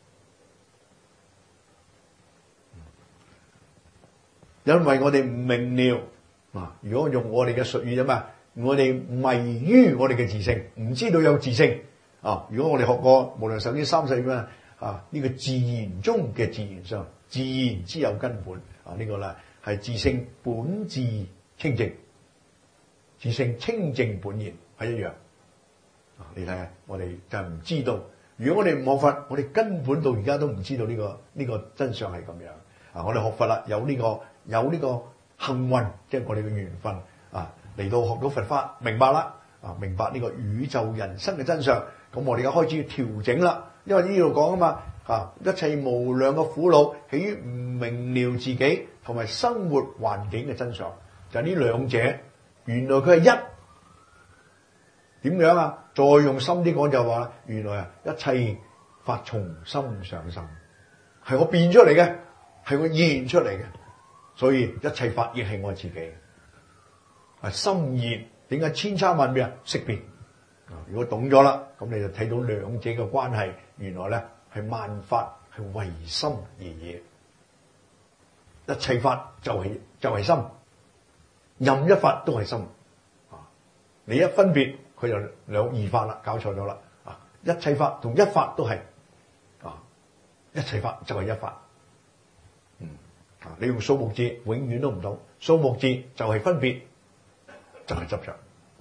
因為我哋唔明了啊！如果用我哋嘅術語啫嘛，我哋迷於我哋嘅自性，唔知道有自性啊！如果我哋學過無量壽經三世咩啊？呢個自然中嘅自然相，自然之有根本啊！呢個咧係自性本自清淨，自性清淨本然係一樣啊！你睇下，我哋就係唔知道。如果我哋唔學佛，我哋根本到而家都唔知道呢個呢個真相係咁樣啊！我哋學佛啦，有呢個。有呢個幸運，即係我哋嘅緣分啊，嚟到學到佛法，明白啦啊，明白呢個宇宙人生嘅真相。咁我哋而家開始要調整啦，因為呢度講啊嘛啊，一切無量嘅苦惱起於唔明了自己同埋生活環境嘅真相，就係呢兩者。原來佢係一，點樣啊？再用深啲講就話啦，原來啊，一切法從心上生，係我變出嚟嘅，係我現出嚟嘅。所以一切法亦係我自己，係心現。點解千差萬別啊？識別啊！如果懂咗啦，咁你就睇到兩者嘅關係。原來咧係萬法係唯心而已，一切法就係、是、就係、是、心，任一法都係心啊！你一分別，佢就兩二法啦，搞錯咗啦啊！一切法同一法都係啊，一切法就係一法。你用數目字永遠都唔懂，數目字就係分別，就係執着。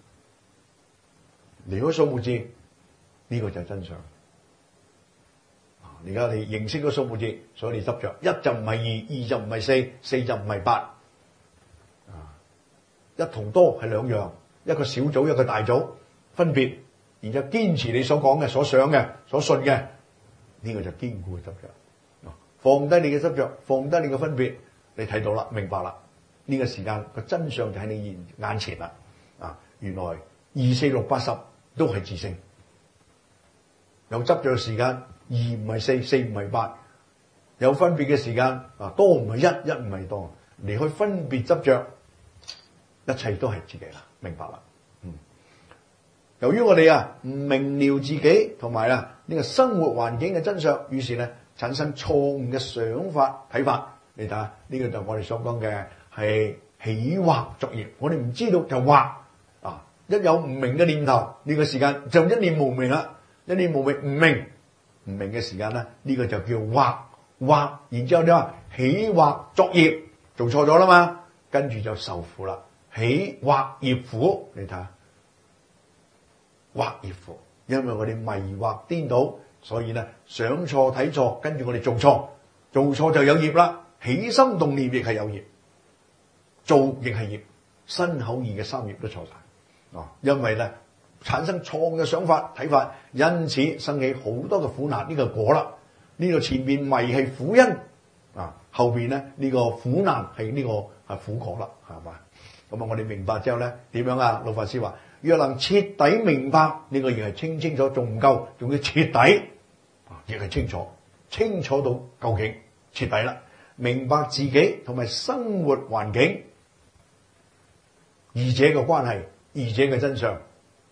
離開數目字，呢個就係真相。而家你認識咗數目字，所以你執着，一就唔係二，二就唔係四，四就唔係八。啊，一同多係兩樣，一個小組一個大組，分別，然之後堅持你所講嘅、所想嘅、所信嘅，呢個就堅固嘅執着。放低你嘅執着，放低你嘅分別，你睇到啦，明白啦。呢個時間個真相就喺你眼前啦。啊，原來二四六八十都係自性。有執着嘅時間，二唔係四，四唔係八。有分別嘅時間，啊，多唔係一，一唔係多。離開分別執着，一切都係自己啦，明白啦。嗯。由於我哋啊唔明了自己同埋啊呢個生活環境嘅真相，於是咧，產生錯誤嘅想法睇法，你睇下呢個就我哋所講嘅係起惑作業。我哋唔知道就惑啊！一有唔明嘅念頭，呢個時間就一念無明啦。一念無明唔明唔明嘅時間咧，呢個就叫惑惑。然之後你話起惑作業，做錯咗啦嘛，跟住就受苦啦。起惑業苦，你睇下惑業苦，因為我哋迷惑顛倒。所以咧，想錯睇錯，跟住我哋做錯，做錯就有業啦。起心動念亦係有業，做亦係業，身口意嘅三業都錯晒。哦，因為咧產生錯誤嘅想法睇法，因此生起好多嘅苦難。呢個果啦，呢個前面迷係苦因啊，後邊咧呢個苦難係呢個係苦果啦，係嘛？咁啊，我哋明白之後咧，點樣啊？老法師話：若能徹底明白呢個，亦係清清楚，仲唔夠，仲要徹底。亦係清楚，清楚到究竟徹底啦，明白自己同埋生活環境二者嘅關係，二者嘅真相，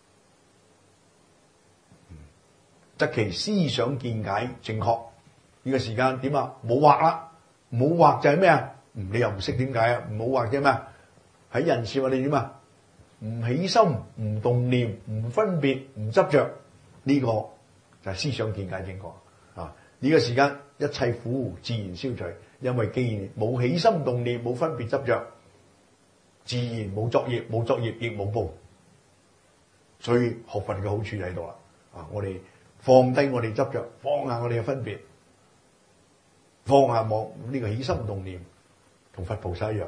則其思想見解正確。呢個時間點啊？冇惑啦，冇惑就係咩啊？你又唔識點解啊？冇惑啫咩？喺人事我哋點啊？唔起心，唔動念，唔分別，唔執着，呢、這個就係思想見解正確啊！呢、這個時間一切苦自然消除，因為既然冇起心動念，冇分別執着，自然冇作業，冇作業亦冇報，所以學佛嘅好處喺度啦。啊，我哋放低我哋執着，放下我哋嘅分別，放下望呢個起心動念，同佛菩薩一樣。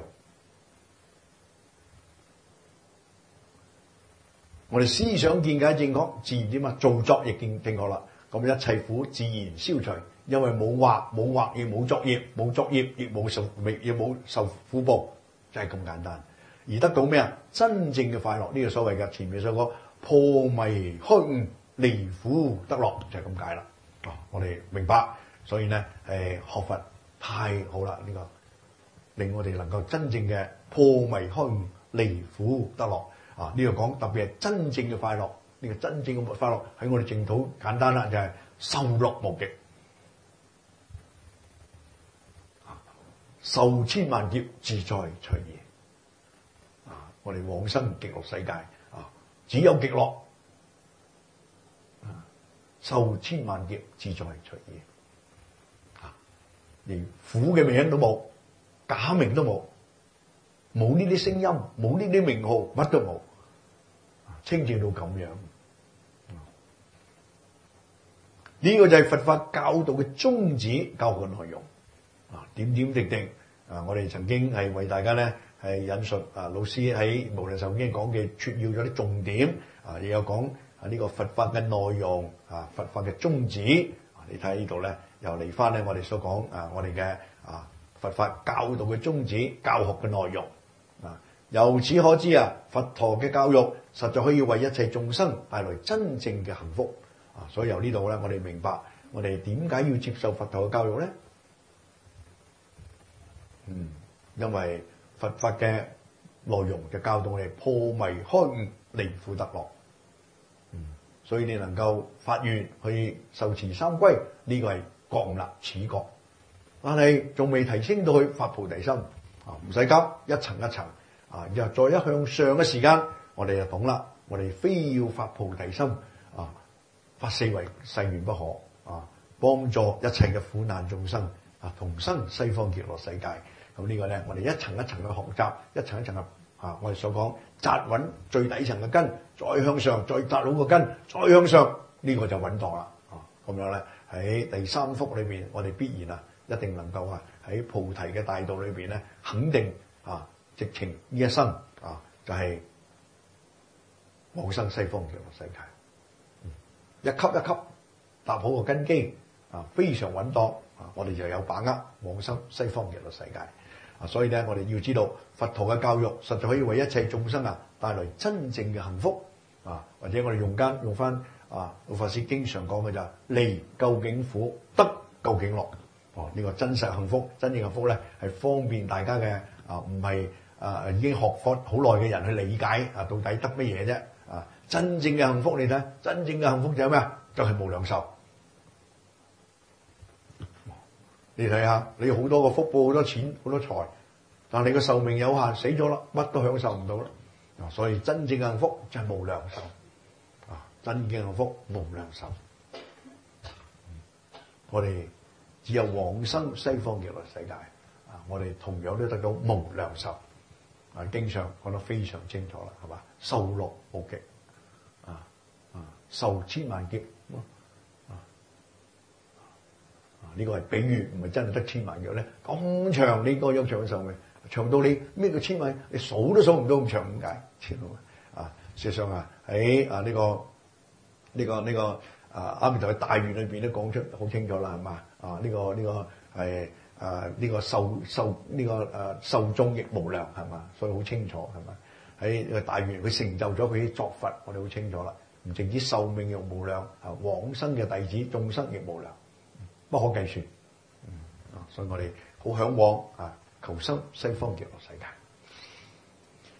我哋思想見解正確，自然點啊？做作亦正正確啦。咁一切苦自然消除，因為冇惑，冇惑亦冇作業，冇作業亦冇受，亦冇受苦報，就係咁簡單。而得到咩啊？真正嘅快樂，呢、這個所謂嘅前面所講破迷開悟、離苦得樂，就係咁解啦。啊，我哋明白，所以咧，誒，學佛太好啦，呢、這個令我哋能夠真正嘅破迷開悟、離苦得樂。啊！呢、這個講特別係真正嘅快樂，呢、這個真正嘅快樂喺我哋淨土簡單啦，就係受樂無極，受千萬劫自在隨意。啊！我哋往生極樂世界啊，只有極樂，啊，受千萬劫自在隨意。啊！連苦嘅名都冇，假名都冇。冇呢啲聲音，冇呢啲名號，乜都冇，清淨到咁樣。呢、這個就係佛法教導嘅宗旨，教學嘅內容。啊，點點滴滴啊，我哋曾經係為大家咧係引述啊，老師喺無量壽經講嘅撮要咗啲重點啊，亦有講啊呢個佛法嘅內容啊，佛法嘅宗旨。啊，你睇呢度咧，又嚟翻咧我哋所講啊，我哋嘅啊佛法教導嘅宗旨，教學嘅內容。啊！由此可知啊，佛陀嘅教育實在可以為一切眾生帶來真正嘅幸福啊！所以由呢度咧，我哋明白我哋點解要接受佛陀嘅教育咧？嗯，因為佛法嘅內容就教導我哋破迷開悟、離苦得樂。嗯，所以你能夠發願去受持三歸，呢、這個係覺悟啦，此覺。但係仲未提升到去發菩提心。啊，唔使急，一層一層啊，然後再一向上嘅時間，我哋就懂啦。我哋非要發菩提心啊，發四維誓願不可啊，幫助一切嘅苦難眾生啊，同生西方極樂世界。咁呢個咧，我哋一層一層嘅學習，一層一層嘅啊，我哋所講扎穩最底層嘅根，再向上，再扎好個根，再向上，呢、這個就穩當啦。啊，咁樣咧喺第三福裏邊，我哋必然啊，一定能夠啊。喺菩提嘅大道裏邊咧，肯定啊，直情呢一生啊，就係、是、往生西方極樂世界。嗯、一級一級搭好個根基啊，非常穩當啊，我哋就有把握往生西方極樂世界啊。所以咧，我哋要知道佛陀嘅教育實在可以為一切眾生啊帶來真正嘅幸福啊。或者我哋用間用翻啊，老法師經常講嘅就係離究竟苦，得究竟樂。哦，呢、這個真實幸福，真正幸福咧，係方便大家嘅啊，唔係啊已經學佛好耐嘅人去理解啊，到底得乜嘢啫？啊，真正嘅幸福你睇，真正嘅幸福就係咩啊？就係、是、無量壽。你睇下，你好多個福報，好多錢，好多財，但係你個壽命有限，死咗啦，乜都享受唔到啦。啊，所以真正嘅幸福就係無量壽。啊，真正嘅幸福無量壽。嗯、我哋。只有往生西方極樂世界啊！我哋同樣都得到無量壽啊！經常講得非常清楚啦，係嘛？受樂無極啊啊！受千萬劫啊啊！呢、這個係比喻，唔係真係得千萬劫咧。咁長呢個有長壽命，長到你咩叫千萬？你數都數唔到咁長，點解？啊！事實上啊，喺啊呢個呢、這個呢、這個。啊！阿彌陀喺大願裏邊都講出好清楚啦，係嘛？啊！呢、這個呢、這個係啊呢、這個壽壽呢個誒壽終亦無量，係嘛？所以好清楚，係嘛？喺呢個大願佢成就咗佢啲作佛，我哋好清楚啦。唔淨止壽命亦無量，啊往生嘅弟子眾生亦無量，不可計算。嗯啊，所以我哋好向往啊求生西方極樂世界。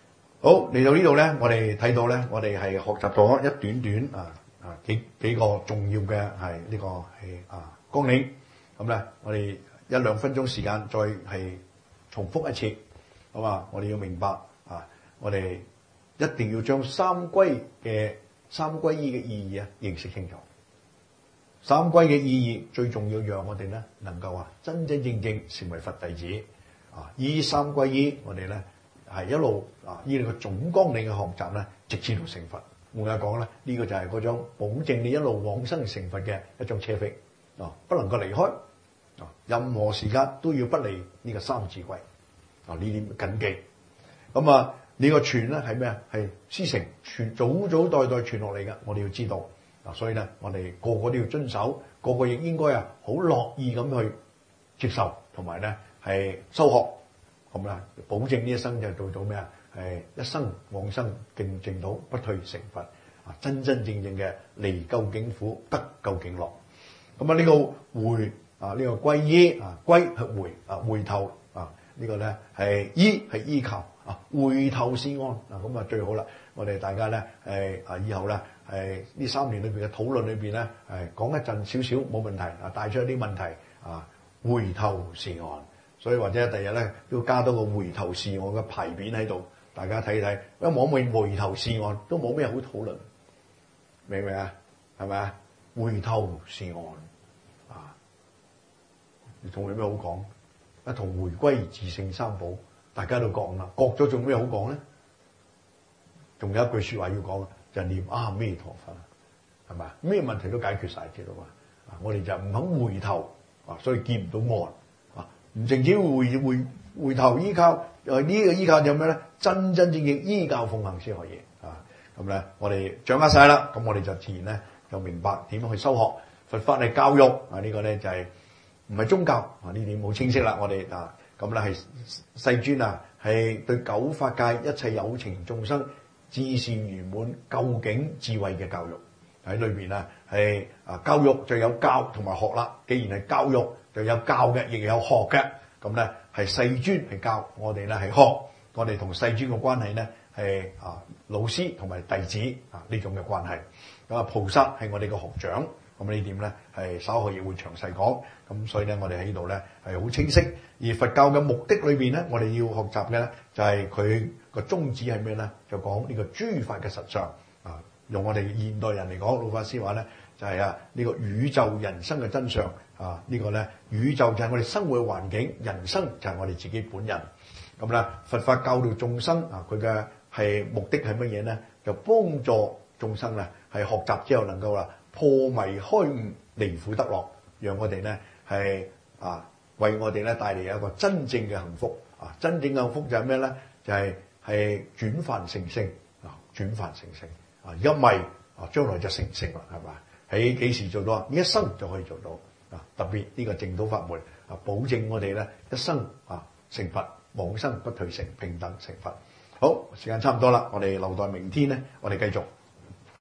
好，嚟到呢度咧，我哋睇到咧，我哋係學習咗一短短啊啊幾幾個重要嘅係呢個係啊綱領。咁咧，我哋一兩分鐘時間再係重複一次，好嘛？我哋要明白啊，我哋一定要將三歸嘅三歸依嘅意義啊認識清楚。三歸嘅意義最重要，讓我哋咧能夠啊真真正正成為佛弟子啊！依三歸依，我哋咧係一路啊依你個總綱領嘅學習咧，直至到成佛。換句話講咧，呢個就係嗰種保證你一路往生成佛嘅一種車飛啊，不能夠離開啊！任何時間都要不離呢個三字歸啊！呢啲謹記。咁啊，呢個傳咧係咩啊？係師承傳，早早代代傳落嚟嘅，我哋要知道。嗱，所以咧，我哋個個都要遵守，個個亦應該啊，好樂意咁去接受，同埋咧係修學，咁啦，保證呢一生就做到咩啊？係一生往生淨淨土，不退成佛，啊，真真正正嘅離究竟苦，得究竟樂。咁啊，呢個回啊，呢個歸依啊，歸係回啊，回頭啊，呢個咧係依係依靠啊，回頭是岸啊，咁啊最好啦。我哋大家咧誒啊，以後咧。係呢三年裏邊嘅討論裏邊咧，係講一陣少少冇問題啊，帶出一啲問題啊，回頭是岸，所以或者第日咧都加多個回頭是岸嘅牌匾喺度，大家睇睇，因為往往回頭是岸都冇咩好討論，明唔明啊？係咪啊？回頭是岸啊，仲有咩好講？啊，同回歸自性三寶，大家都講啦，講咗仲咩好講咧？仲有一句說話要講。就念阿彌陀佛，係咪？咩問題都解決晒，知道嘛？啊，我哋就唔肯回頭啊，所以見唔到岸啊。唔淨止回回回頭依靠，誒呢個依靠有咩咧？真真正正依教奉行先可以啊。咁咧，我哋掌握晒啦，咁我哋就自然咧就明白點樣去修學佛法係教育啊。呢個咧就係唔係宗教啊？呢點好清晰啦。我哋啊咁咧係世尊啊，係對九法界一切有情眾生。至善圓滿究竟智慧嘅教育喺裏邊啊，係啊教育就有教同埋學啦。既然係教育，就有教嘅，亦有學嘅。咁咧係世尊係教，我哋咧係學。我哋同世尊嘅關係咧係啊老師同埋弟子啊呢種嘅關係。咁啊菩薩係我哋嘅學長。咁呢點咧係稍後亦會詳細講。咁所以咧我哋喺呢度咧係好清晰。而佛教嘅目的裏邊咧，我哋要學習嘅咧就係佢個宗旨係咩咧？就講呢個諸法嘅實相啊！用我哋現代人嚟講，老法師話咧就係啊呢個宇宙人生嘅真相啊！呢個咧宇宙就係我哋生活嘅環境，人生就係我哋自己本人。咁咧佛法教導眾生啊，佢嘅係目的係乜嘢咧？就幫助眾生咧係學習之後能夠啦破迷開悟，離苦得樂，讓我哋咧係啊為我哋咧帶嚟一個真正嘅幸福啊！真正嘅幸福就係咩咧？就係係轉凡成聖啊！轉凡成聖啊！一迷啊，將來就成聖啦，係嘛？喺幾時做到啊？呢一生就可以做到啊！特別呢個淨土法門啊，保證我哋咧一生啊成佛，往生不退成，平等成佛。好，時間差唔多啦，我哋留待明天咧，我哋繼續。